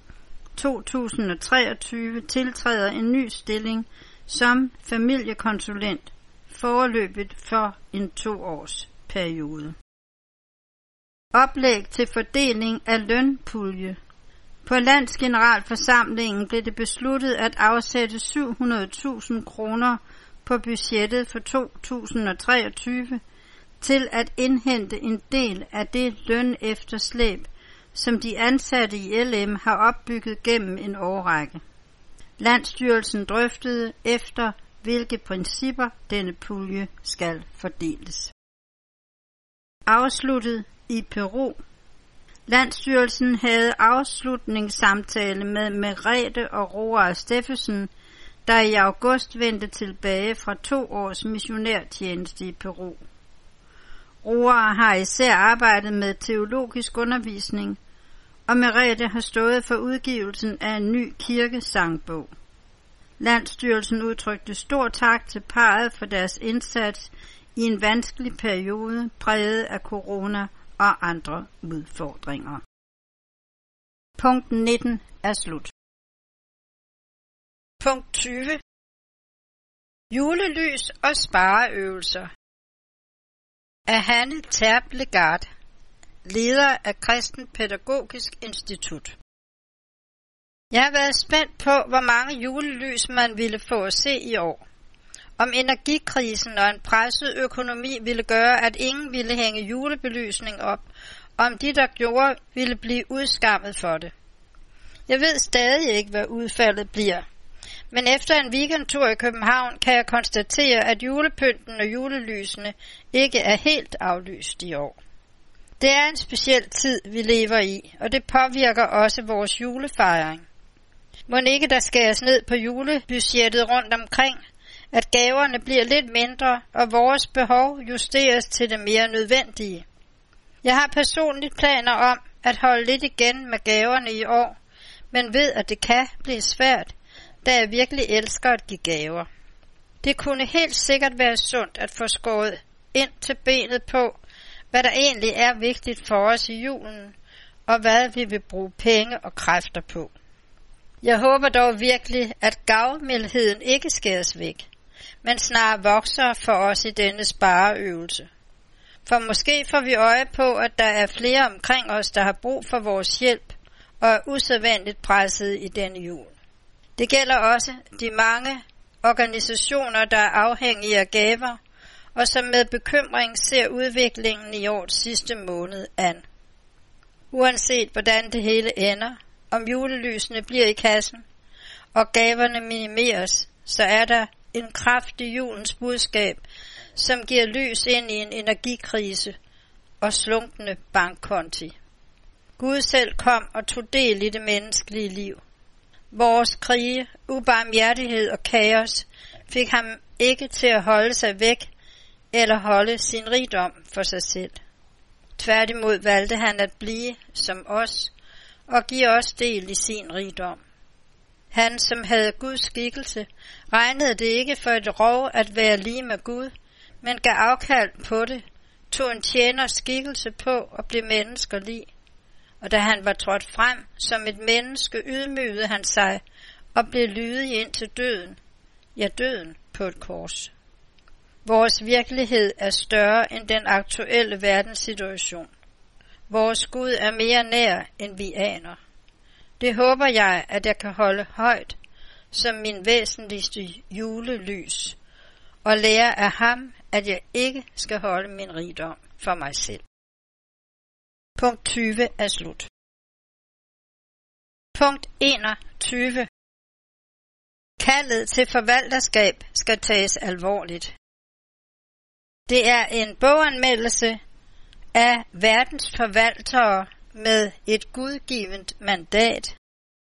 2023 tiltræder en ny stilling som familiekonsulent, foreløbigt for en 2-års periode. Oplæg til fordeling af lønpulje. På Landsgeneralforsamlingen blev det besluttet at afsætte 700.000 kroner på budgettet for 2023 til at indhente en del af det lønefterslæb, som de ansatte i LM har opbygget gennem en årrække. Landsstyrelsen drøftede efter, hvilke principper denne pulje skal fordeles. Afsluttet i Peru. Landsstyrelsen havde afslutningssamtale med Merete og Roar Steffensen, der i august vendte tilbage fra 2 års missionærtjeneste i Peru. Roar har især arbejdet med teologisk undervisning, og Merete har stået for udgivelsen af en ny kirkesangbog. Landsstyrelsen udtrykte stor tak til parret for deres indsats i en vanskelig periode præget af corona og andre udfordringer. Punkt 19 er slut. Punkt 20. Julelys og spareøvelser af Hanne Terp Legard, leder af Kristen Pædagogisk Institut. Jeg har været spændt på, hvor mange julelys man ville få at se i år. Om energikrisen og en presset økonomi ville gøre, at ingen ville hænge julebelysning op, og om de, der gjorde, ville blive udskammet for det. Jeg ved stadig ikke, hvad udfaldet bliver. Men efter en weekendtur i København kan jeg konstatere, at julepynten og julelysene ikke er helt aflyst i år. Det er en speciel tid, vi lever i, og det påvirker også vores julefejring. Mon ikke der skæres ned på julebudgettet rundt omkring, at gaverne bliver lidt mindre, og vores behov justeres til det mere nødvendige. Jeg har personligt planer om at holde lidt igen med gaverne i år, men ved, at det kan blive svært, da jeg virkelig elsker at give gaver. Det kunne helt sikkert være sundt at få skåret ind til benet på, hvad der egentlig er vigtigt for os i julen, og hvad vi vil bruge penge og kræfter på. Jeg håber dog virkelig, at gavmildheden ikke skæres væk, men snarere vokser for os i denne spareøvelse. For måske får vi øje på, at der er flere omkring os, der har brug for vores hjælp og er usædvanligt presset i denne jul. Det gælder også de mange organisationer, der er afhængige af gaver, og som med bekymring ser udviklingen i årets sidste måned an. Uanset hvordan det hele ender, om julelysene bliver i kassen, og gaverne minimeres, så er der en kraftig julens budskab, som giver lys ind i en energikrise og slunkne bankkonti. Gud selv kom og tog del i det menneskelige liv. Vores krige, ubarmhjertighed og kaos fik ham ikke til at holde sig væk eller holde sin rigdom for sig selv. Tværtimod valgte han at blive som os og give os del i sin rigdom. Han, som havde Guds skikkelse, regnede det ikke for et rov at være lige med Gud, men gav afkald på det, tog en tjeners skikkelse på og blev menneskelig. Og da han var trådt frem som et menneske, ydmygede han sig og blev lydig ind til døden, ja døden på et kors. Vores virkelighed er større end den aktuelle verdenssituation. Vores Gud er mere nær, end vi aner. Det håber jeg, at jeg kan holde højt som min væsentligste julelys, og lære af ham, at jeg ikke skal holde min rigdom for mig selv. Punkt 20 er slut. Punkt 21. Kaldet til forvalterskab skal tages alvorligt. Det er en boganmeldelse af verdens forvaltere med et gudgivent mandat,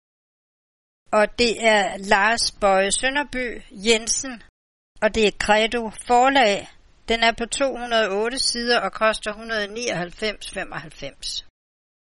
og det er Lars Boje Sønderby Jensen, og det er Credo forlag. Den er på 208 sider og koster 199,95.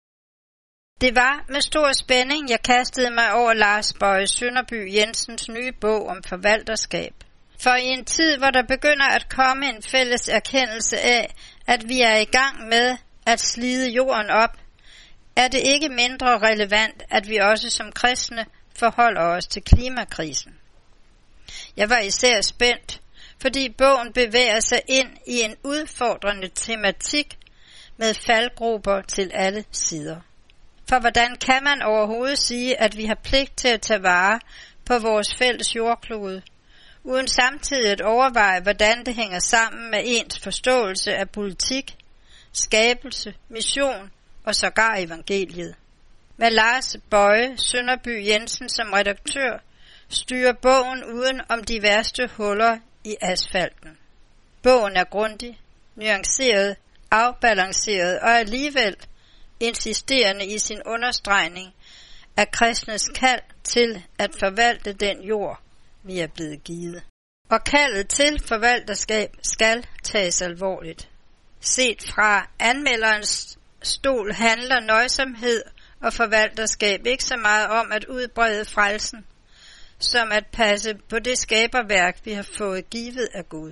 Det var med stor spænding, jeg kastede mig over Lars Boje Sønderby Jensens nye bog om forvalterskab. For i en tid, hvor der begynder at komme en fælles erkendelse af, at vi er i gang med at slide jorden op, er det ikke mindre relevant, at vi også som kristne forholder os til klimakrisen. Jeg var især spændt, fordi bogen bevæger sig ind i en udfordrende tematik med faldgruber til alle sider. For hvordan kan man overhovedet sige, at vi har pligt til at tage vare på vores fælles jordklode, uden samtidig at overveje, hvordan det hænger sammen med ens forståelse af politik, skabelse, mission og sågar evangeliet. Med Lars Boje Sønderby Jensen som redaktør styrer bogen uden om de værste huller i asfalten. Bogen er grundig, nuanceret, afbalanceret og alligevel insisterende i sin understregning af kristnes kald til at forvalte den jord, vi er blevet givet. Og kaldet til forvalterskab skal tages alvorligt. Set fra anmelderens stol handler nøjsomhed og forvalterskab ikke så meget om at udbrede frelsen, som at passe på det skaberværk, vi har fået givet af Gud.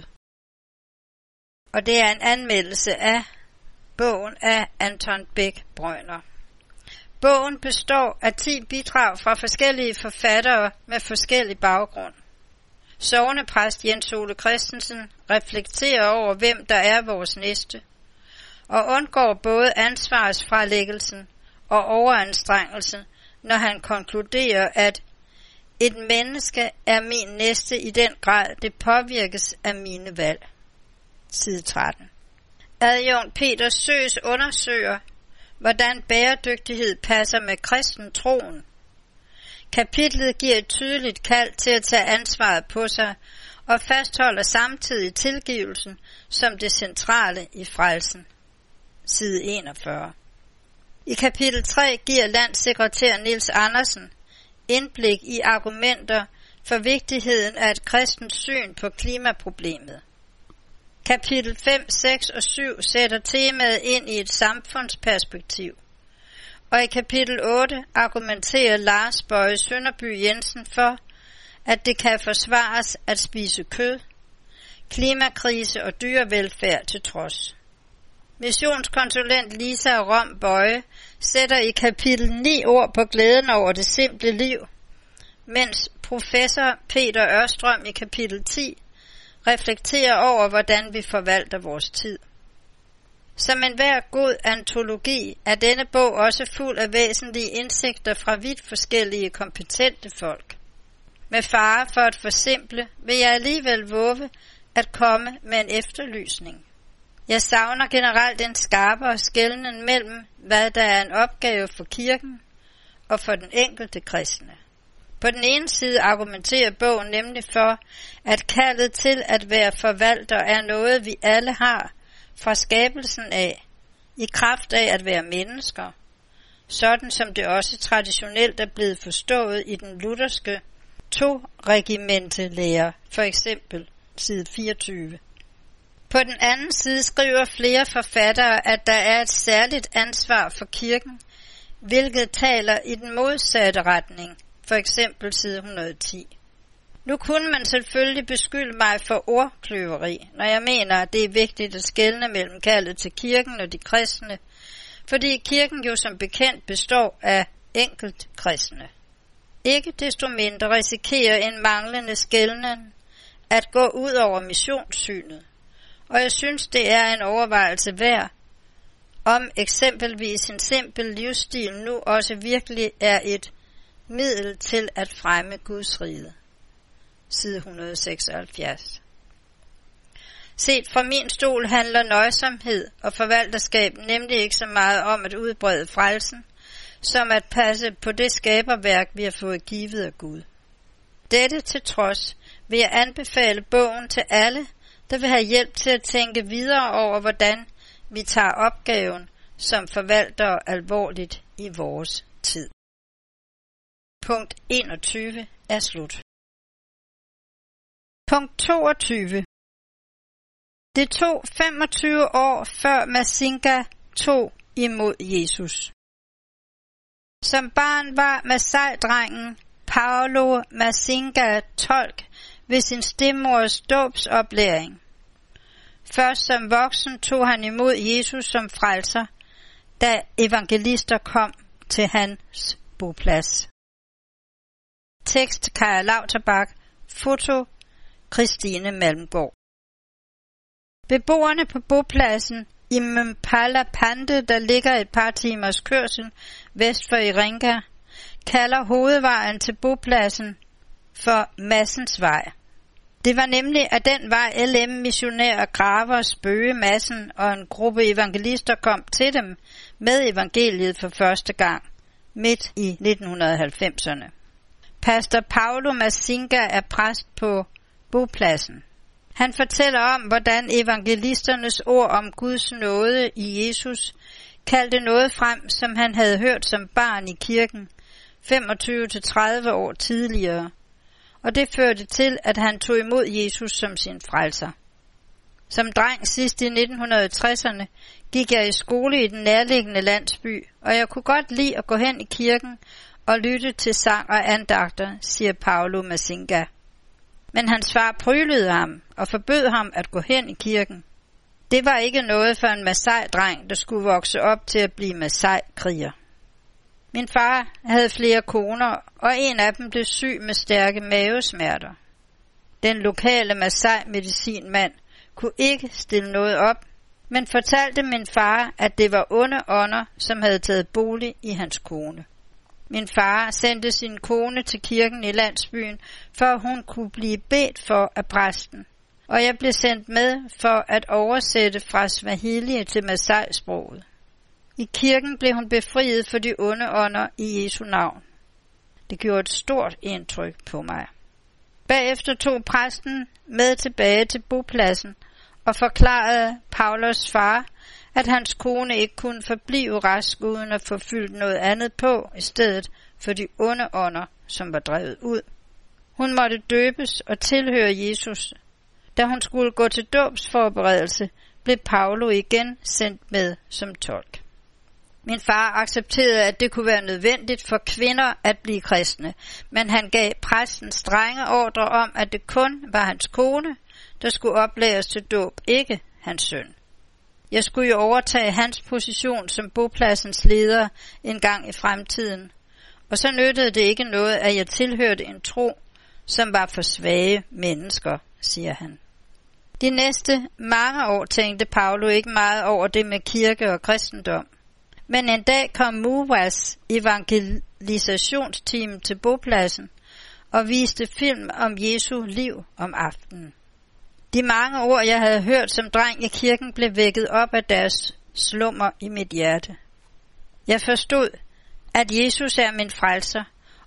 Og det er en anmeldelse af bogen af Anton Bæk Brønder. Bogen består af 10 bidrag fra forskellige forfattere med forskellig baggrund. Sognepræst Jens Ole Christensen reflekterer over, hvem der er vores næste, og undgår både ansvarsfralæggelsen og overanstrengelsen, når han konkluderer, at et menneske er min næste i den grad, det påvirkes af mine valg. Side 13. Adjunkt Peter Søs undersøger, hvordan bæredygtighed passer med kristen troen. Kapitlet giver et tydeligt kald til at tage ansvaret på sig og fastholder samtidig tilgivelsen som det centrale i frelsen. Side 41. I kapitel 3 giver landssekretær Niels Andersen indblik i argumenter for vigtigheden af et kristent syn på klimaproblemet. Kapitel 5, 6 og 7 sætter temaet ind i et samfundsperspektiv. Og i kapitel 8 argumenterer Lars Boje Sønderby Jensen for, at det kan forsvares at spise kød, klimakrise og dyrevelfærd til trods. Missionskonsulent Lisa Rom Bøje sætter i kapitel 9 ord på glæden over det simple liv, mens professor Peter Ørstrøm i kapitel 10 reflekterer over, hvordan vi forvalter vores tid. Som enhver god antologi er denne bog også fuld af væsentlige indsigter fra vidt forskellige kompetente folk. Med fare for at forsimple vil jeg alligevel vove at komme med en efterlysning. Jeg savner generelt en skarpere skelnen mellem, hvad der er en opgave for kirken og for den enkelte kristne. På den ene side argumenterer bogen nemlig for, at kaldet til at være forvalter er noget, vi alle har fra skabelsen af, i kraft af at være mennesker, sådan som det også traditionelt er blevet forstået i den lutherske to-regimente-lære, for eksempel side 24. På den anden side skriver flere forfattere, at der er et særligt ansvar for kirken, hvilket taler i den modsatte retning, for eksempel side 110. Nu kunne man selvfølgelig beskylde mig for ordkløveri, når jeg mener, at det er vigtigt at skelne mellem kaldet til kirken og de kristne, fordi kirken jo som bekendt består af enkelt kristne. Ikke desto mindre risikerer en manglende skelnen at gå ud over missionssynet, og jeg synes, det er en overvejelse værd, om eksempelvis en simpel livsstil nu også virkelig er et middel til at fremme Guds rige. Side 176. Set fra min stol handler nøjsomhed og forvalterskab nemlig ikke så meget om at udbrede frelsen, som at passe på det skaberværk, vi har fået givet af Gud. Dette til trods vil jeg anbefale bogen til alle, der vil have hjælp til at tænke videre over, hvordan vi tager opgaven som forvaltere alvorligt i vores tid. Punkt 21 er slut. Punkt 22. Det tog 25 år før Masinga tog imod Jesus. Som barn var Masai-drengen Paulo Masinga tolk ved sin stedmors dåbsoplæring. Først som voksen tog han imod Jesus som frelser, da evangelister kom til hans boplads. Tekst Kaja Lauterbach. Foto Christine Malmgaard. Beboerne på bopladsen i Mpalapande, der ligger et par timers kørsel vest for Iringa, kalder hovedvejen til bopladsen for Massens Vej. Det var nemlig af den vej LM-missionærer Graver Spøge Madsen og en gruppe evangelister kom til dem med evangeliet for første gang, midt i 1990'erne. Pastor Paulo Masinga er præst på bopladsen. Han fortæller om, hvordan evangelisternes ord om Guds nåde i Jesus kaldte noget frem, som han havde hørt som barn i kirken 25-30 år tidligere, og det førte til, at han tog imod Jesus som sin frelser. Som dreng sidst i 1960'erne gik jeg i skole i den nærliggende landsby, og jeg kunne godt lide at gå hen i kirken og lytte til sang og andagter, siger Paulo Masinga. Men hans far prylede ham og forbød ham at gå hen i kirken. Det var ikke noget for en Masai-dreng, der skulle vokse op til at blive Masai-kriger. Min far havde flere koner, og en af dem blev syg med stærke mavesmerter. Den lokale Masai-medicinmand kunne ikke stille noget op, men fortalte min far, at det var onde ånder, som havde taget bolig i hans kone. Min far sendte sin kone til kirken i landsbyen, for hun kunne blive bedt for af præsten, og jeg blev sendt med for at oversætte fra Swahili til Masai-sproget. I kirken blev hun befriet for de onde ånder i Jesu navn. Det gjorde et stort indtryk på mig. Bagefter tog præsten med tilbage til bopladsen og forklarede Paulos far, at hans kone ikke kunne forblive rask uden at få fyldt noget andet på i stedet for de onde ånder, som var drevet ud. Hun måtte døbes og tilhøre Jesus. Da hun skulle gå til dåbsforberedelse, blev Paulo igen sendt med som tolk. Min far accepterede, at det kunne være nødvendigt for kvinder at blive kristne, men han gav præsten strenge ordre om, at det kun var hans kone, der skulle oplæres til dåb, ikke hans søn. Jeg skulle jo overtage hans position som bopladsens leder en gang i fremtiden, og så nyttede det ikke noget, at jeg tilhørte en tro, som var for svage mennesker, siger han. De næste mange år tænkte Paulo ikke meget over det med kirke og kristendom. Men en dag kom MUVAs evangelisationsteam til bopladsen og viste film om Jesu liv om aftenen. De mange ord, jeg havde hørt som dreng i kirken, blev vækket op af deres slummer i mit hjerte. Jeg forstod, at Jesus er min frelser,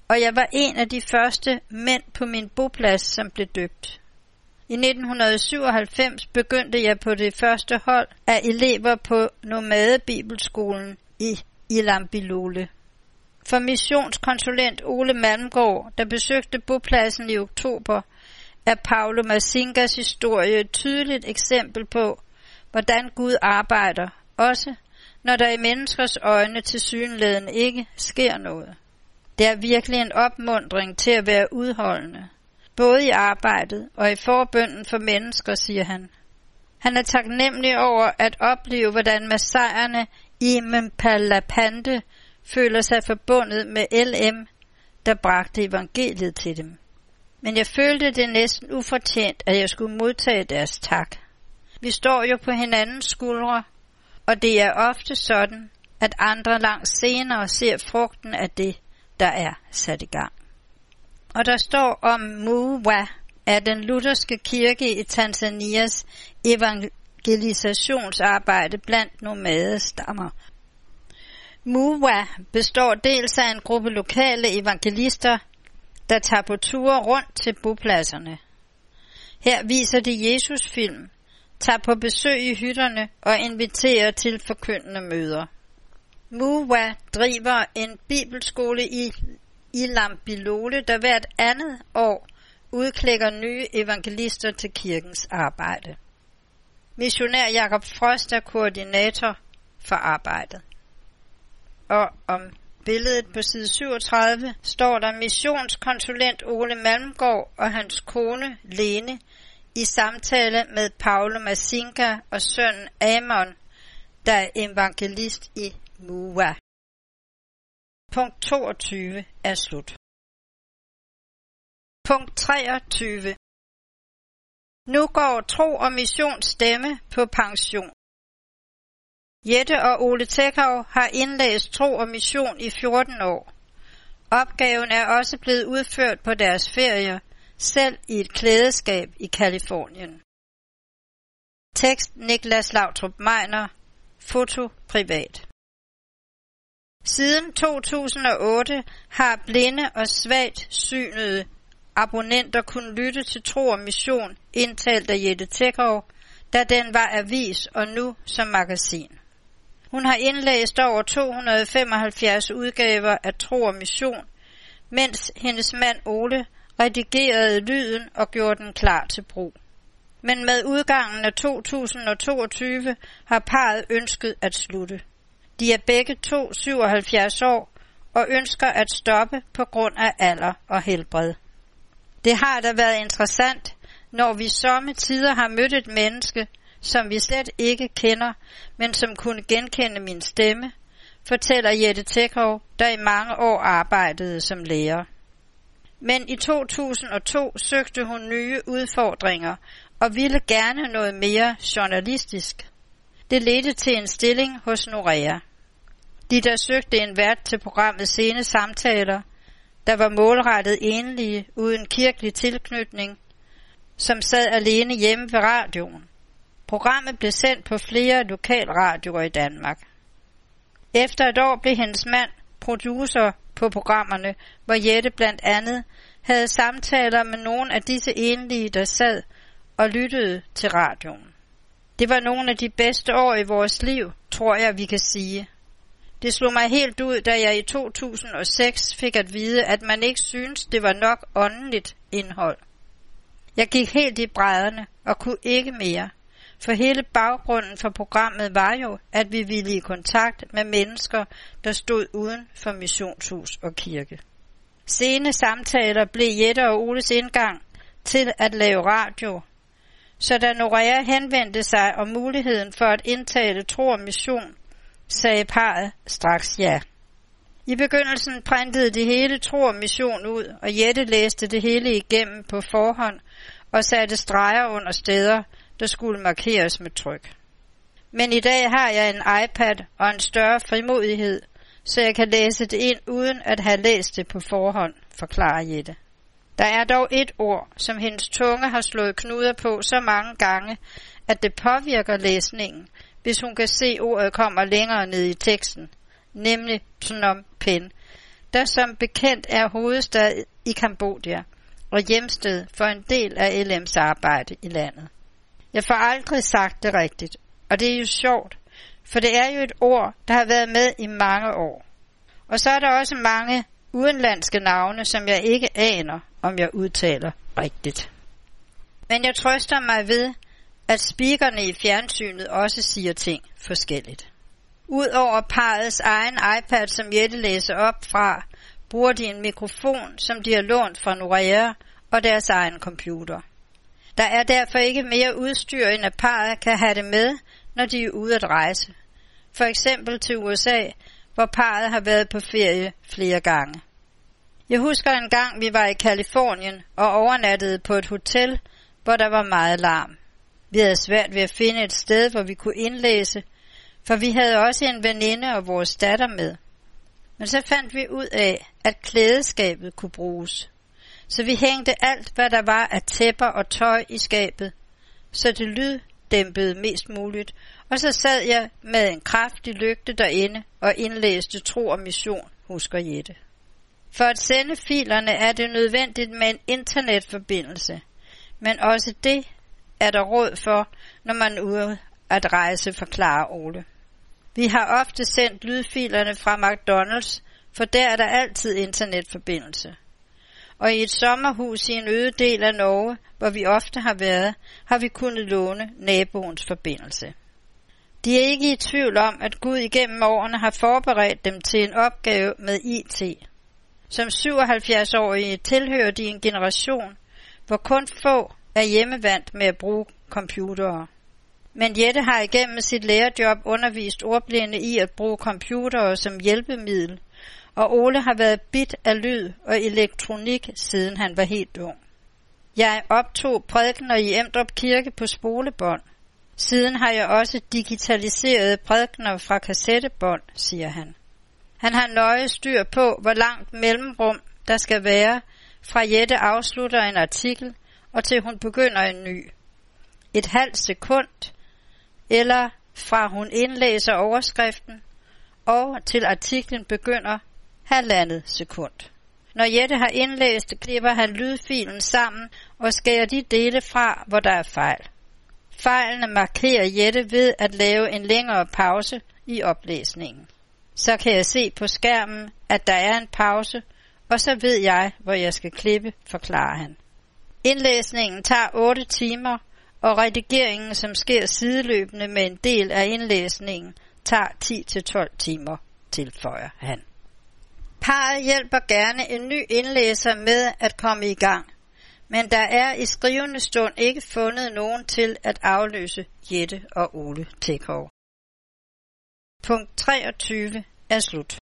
og jeg var en af de første mænd på min boplads, som blev døbt. I 1997 begyndte jeg på det første hold af elever på Nomadebibelskolen i Ilambilole. For missionskonsulent Ole Malmgaard, der besøgte bopladsen i oktober, er Paulo Masingas historie et tydeligt eksempel på, hvordan Gud arbejder, også når der i menneskers øjne tilsyneladende ikke sker noget. Det er virkelig en opmuntring til at være udholdende, både i arbejdet og i forbønnen for mennesker, siger han. Han er taknemmelig over at opleve, hvordan masajerne i Mpalapande føler sig forbundet med LM, der bragte evangeliet til dem. Men jeg følte det næsten ufortjent, at jeg skulle modtage deres tak. Vi står jo på hinandens skuldre, og det er ofte sådan, at andre langt senere ser frugten af det, der er sat i gang. Og der står om MUWA, af den lutherske kirke i Tanzanias evangelisationsarbejde blandt nomadestammer. MUWA består dels af en gruppe lokale evangelister, der tager på ture rundt til bopladserne. Her viser de Jesusfilm, tager på besøg i hytterne og inviterer til forkyndende møder. MUWA driver en bibelskole i Ilambilole, der hvert andet år udklækker nye evangelister til kirkens arbejde. Missionær Jakob Frost er koordinator for arbejdet. Og om billedet på side 37 står der missionskonsulent Ole Malmgaard og hans kone Lene i samtale med Paulo Masinga og sønnen Amon, der er evangelist i MUWA. Punkt 22 er slut. Punkt 23. Nu går Tro og Missions stemme på pension. Jette og Ole Tækov har indlæst Tro og Mission i 14 år. Opgaven er også blevet udført på deres ferie, selv i et klædeskab i Californien. Tekst Niklas Lautrup Meiner. Foto privat. Siden 2008 har blinde og svagt synede abonnenter kunnet lytte til Tro og Mission, indtalt af Jette Tækov, da den var avis og nu som magasin. Hun har indlæst over 275 udgaver af Tro og Mission, mens hendes mand Ole redigerede lyden og gjorde den klar til brug. Men med udgangen af 2022 har parret ønsket at slutte. De er begge 77 år og ønsker at stoppe på grund af alder og helbred. Det har da været interessant, når vi somme tider har mødt et menneske, som vi slet ikke kender, men som kunne genkende min stemme, fortæller Jette Tækov, der i mange år arbejdede som lærer. Men i 2002 søgte hun nye udfordringer og ville gerne noget mere journalistisk. Det ledte til en stilling hos Norea. De der søgte en vært til programmet Sene Samtaler, der var målrettet enlige uden kirkelig tilknytning, som sad alene hjemme ved radioen. Programmet blev sendt på flere lokalradioer i Danmark. Efter et år blev hendes mand producer på programmerne, hvor Jette blandt andet havde samtaler med nogle af disse enlige, der sad og lyttede til radioen. Det var nogle af de bedste år i vores liv, tror jeg, vi kan sige. Det slog mig helt ud, da jeg i 2006 fik at vide, at man ikke syntes, det var nok åndeligt indhold. Jeg gik helt i brædderne og kunne ikke mere, for hele baggrunden for programmet var jo, at vi ville i kontakt med mennesker, der stod uden for missionshus og kirke. Sene Samtaler blev Jette og Oles indgang til at lave radio, så da Norea henvendte sig om muligheden for at indtale Tro og Mission, sagde parret straks ja. I begyndelsen printede de hele Tro og Mission ud, og Jette læste det hele igennem på forhånd og satte streger under steder, der skulle markeres med tryk. Men i dag har jeg en iPad og en større frimodighed, så jeg kan læse det ind uden at have læst det på forhånd, forklarer Jette. Der er dog et ord, som hendes tunge har slået knuder på så mange gange, at det påvirker læsningen, hvis hun kan se ordet kommer længere ned i teksten, nemlig Phnom Penh, der som bekendt er hovedstad i Kambodja og hjemsted for en del af LM's arbejde i landet. Jeg får aldrig sagt det rigtigt, og det er jo sjovt, for det er jo et ord, der har været med i mange år. Og så er der også mange udenlandske navne, som jeg ikke aner, om jeg udtaler rigtigt. Men jeg trøster mig ved, at speakerne i fjernsynet også siger ting forskelligt. Udover parrets egen iPad, som Jette læser op fra, bruger de en mikrofon, som de har lånt fra Norea og deres egen computer. Der er derfor ikke mere udstyr, end at parret kan have det med, når de er ude at rejse. For eksempel til USA, hvor parret har været på ferie flere gange. Jeg husker en gang, vi var i Californien og overnattede på et hotel, hvor der var meget larm. Vi havde svært ved at finde et sted, hvor vi kunne indlæse, for vi havde også en veninde og vores datter med. Men så fandt vi ud af, at klædeskabet kunne bruges. Så vi hængte alt, hvad der var af tæpper og tøj i skabet, så det lyddæmpede mest muligt, og så sad jeg med en kraftig lygte derinde og indlæste Tro og Mission, husker Jette. For at sende filerne er det nødvendigt med en internetforbindelse, men også det er der råd for, når man er ude at rejse, forklarer Ole. Vi har ofte sendt lydfilerne fra McDonald's, for der er der altid internetforbindelse. Og i et sommerhus i en øde del af Norge, hvor vi ofte har været, har vi kunnet låne naboens forbindelse. De er ikke i tvivl om, at Gud igennem årene har forberedt dem til en opgave med IT. Som 77-årige tilhører de en generation, hvor kun få er hjemmevandt med at bruge computere. Men Jette har igennem sit lærerjob undervist ordblinde i at bruge computere som hjælpemiddel, og Ole har været bidt af lyd og elektronik, siden han var helt ung. Jeg optog prædikener i Emdrup Kirke på spolebånd. Siden har jeg også digitaliseret prædikener fra kassettebånd, siger han. Han har nøje styr på, hvor langt mellemrum der skal være, fra Jette afslutter en artikel, og til hun begynder en ny. Et halvt sekund, eller fra hun indlæser overskriften, og til artiklen begynder 1,5 sekund. Når Jette har indlæst, klipper han lydfilen sammen og skærer de dele fra, hvor der er fejl. Fejlene markerer Jette ved at lave en længere pause i oplæsningen. Så kan jeg se på skærmen, at der er en pause, og så ved jeg, hvor jeg skal klippe, forklarer han. Indlæsningen tager 8 timer, og redigeringen, som sker sideløbende med en del af indlæsningen, tager 10-12 timer, tilføjer han. Parret hjælper gerne en ny indlæser med at komme i gang, men der er i skrivende stund ikke fundet nogen til at afløse Jette og Ole Tekov. Punkt 23 er slut.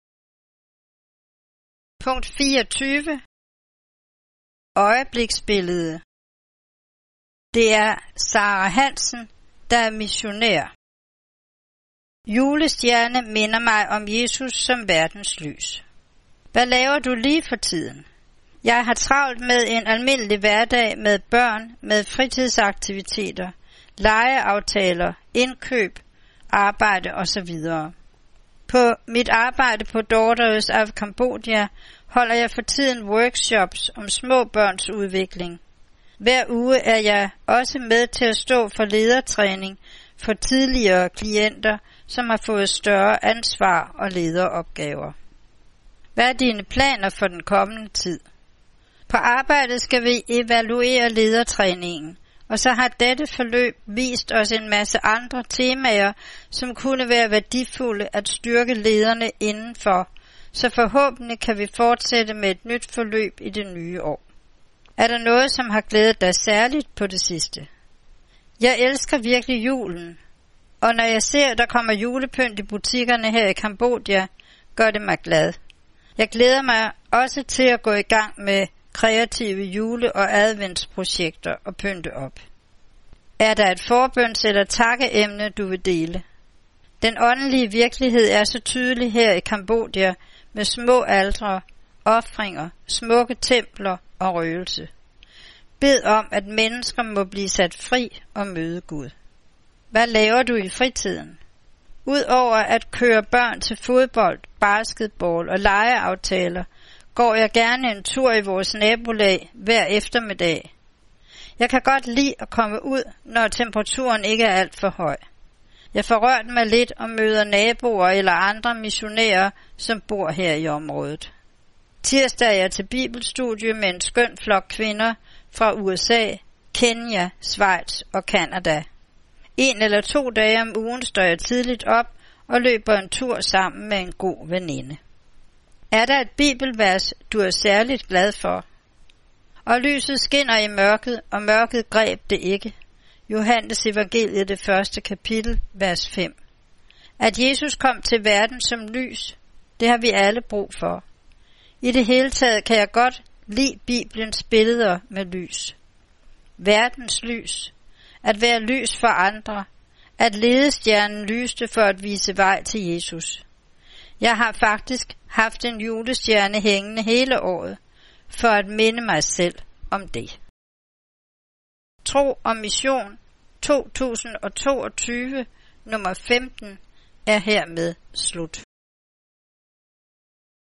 Punkt 24. Øjebliksbillede. Det er Sara Hansen, der er missionær. Julestjerne minder mig om Jesus som verdens lys. Hvad laver du lige for tiden? Jeg har travlt med en almindelig hverdag med børn, med fritidsaktiviteter, legeaftaler, indkøb, arbejde osv. På mit arbejde på Daughters of Cambodia holder jeg for tiden workshops om små børns udvikling. Hver uge er jeg også med til at stå for ledertræning for tidligere klienter, som har fået større ansvar og lederopgaver. Hvad er dine planer for den kommende tid? På arbejdet skal vi evaluere ledertræningen, og så har dette forløb vist os en masse andre temaer, som kunne være værdifulde at styrke lederne indenfor, så forhåbentlig kan vi fortsætte med et nyt forløb i det nye år. Er der noget, som har glædet dig særligt på det sidste? Jeg elsker virkelig julen, og når jeg ser, der kommer julepynt i butikkerne her i Kambodja, gør det mig glad. Jeg glæder mig også til at gå i gang med kreative jule- og adventsprojekter og pynte op. Er der et forbøns- eller takkeemne, du vil dele? Den åndelige virkelighed er så tydelig her i Kambodja med små altre, ofringer, smukke templer og røgelse. Bed om, at mennesker må blive sat fri og møde Gud. Hvad laver du i fritiden? Udover at køre børn til fodbold, basketball og legeaftaler, går jeg gerne en tur i vores nabolag hver eftermiddag. Jeg kan godt lide at komme ud, når temperaturen ikke er alt for høj. Jeg får rørt mig lidt og møder naboer eller andre missionærer, som bor her i området. Tirsdag er jeg til bibelstudie med en skøn flok kvinder fra USA, Kenya, Schweiz og Canada. 1 eller 2 dage om ugen står jeg tidligt op og løber en tur sammen med en god veninde. Er der et bibelvers, du er særligt glad for? Og lyset skinner i mørket, og mørket greb det ikke. Johannes evangeliet, det 1. kapitel, vers 5. At Jesus kom til verden som lys, det har vi alle brug for. I det hele taget kan jeg godt lide Bibelens billeder med lys. Verdens lys. At være lys for andre. At ledestjernen lyste for at vise vej til Jesus. Jeg har faktisk haft en julestjerne hængende hele året, for at minde mig selv om det. Tro og mission 2022, nummer 15, er hermed slut.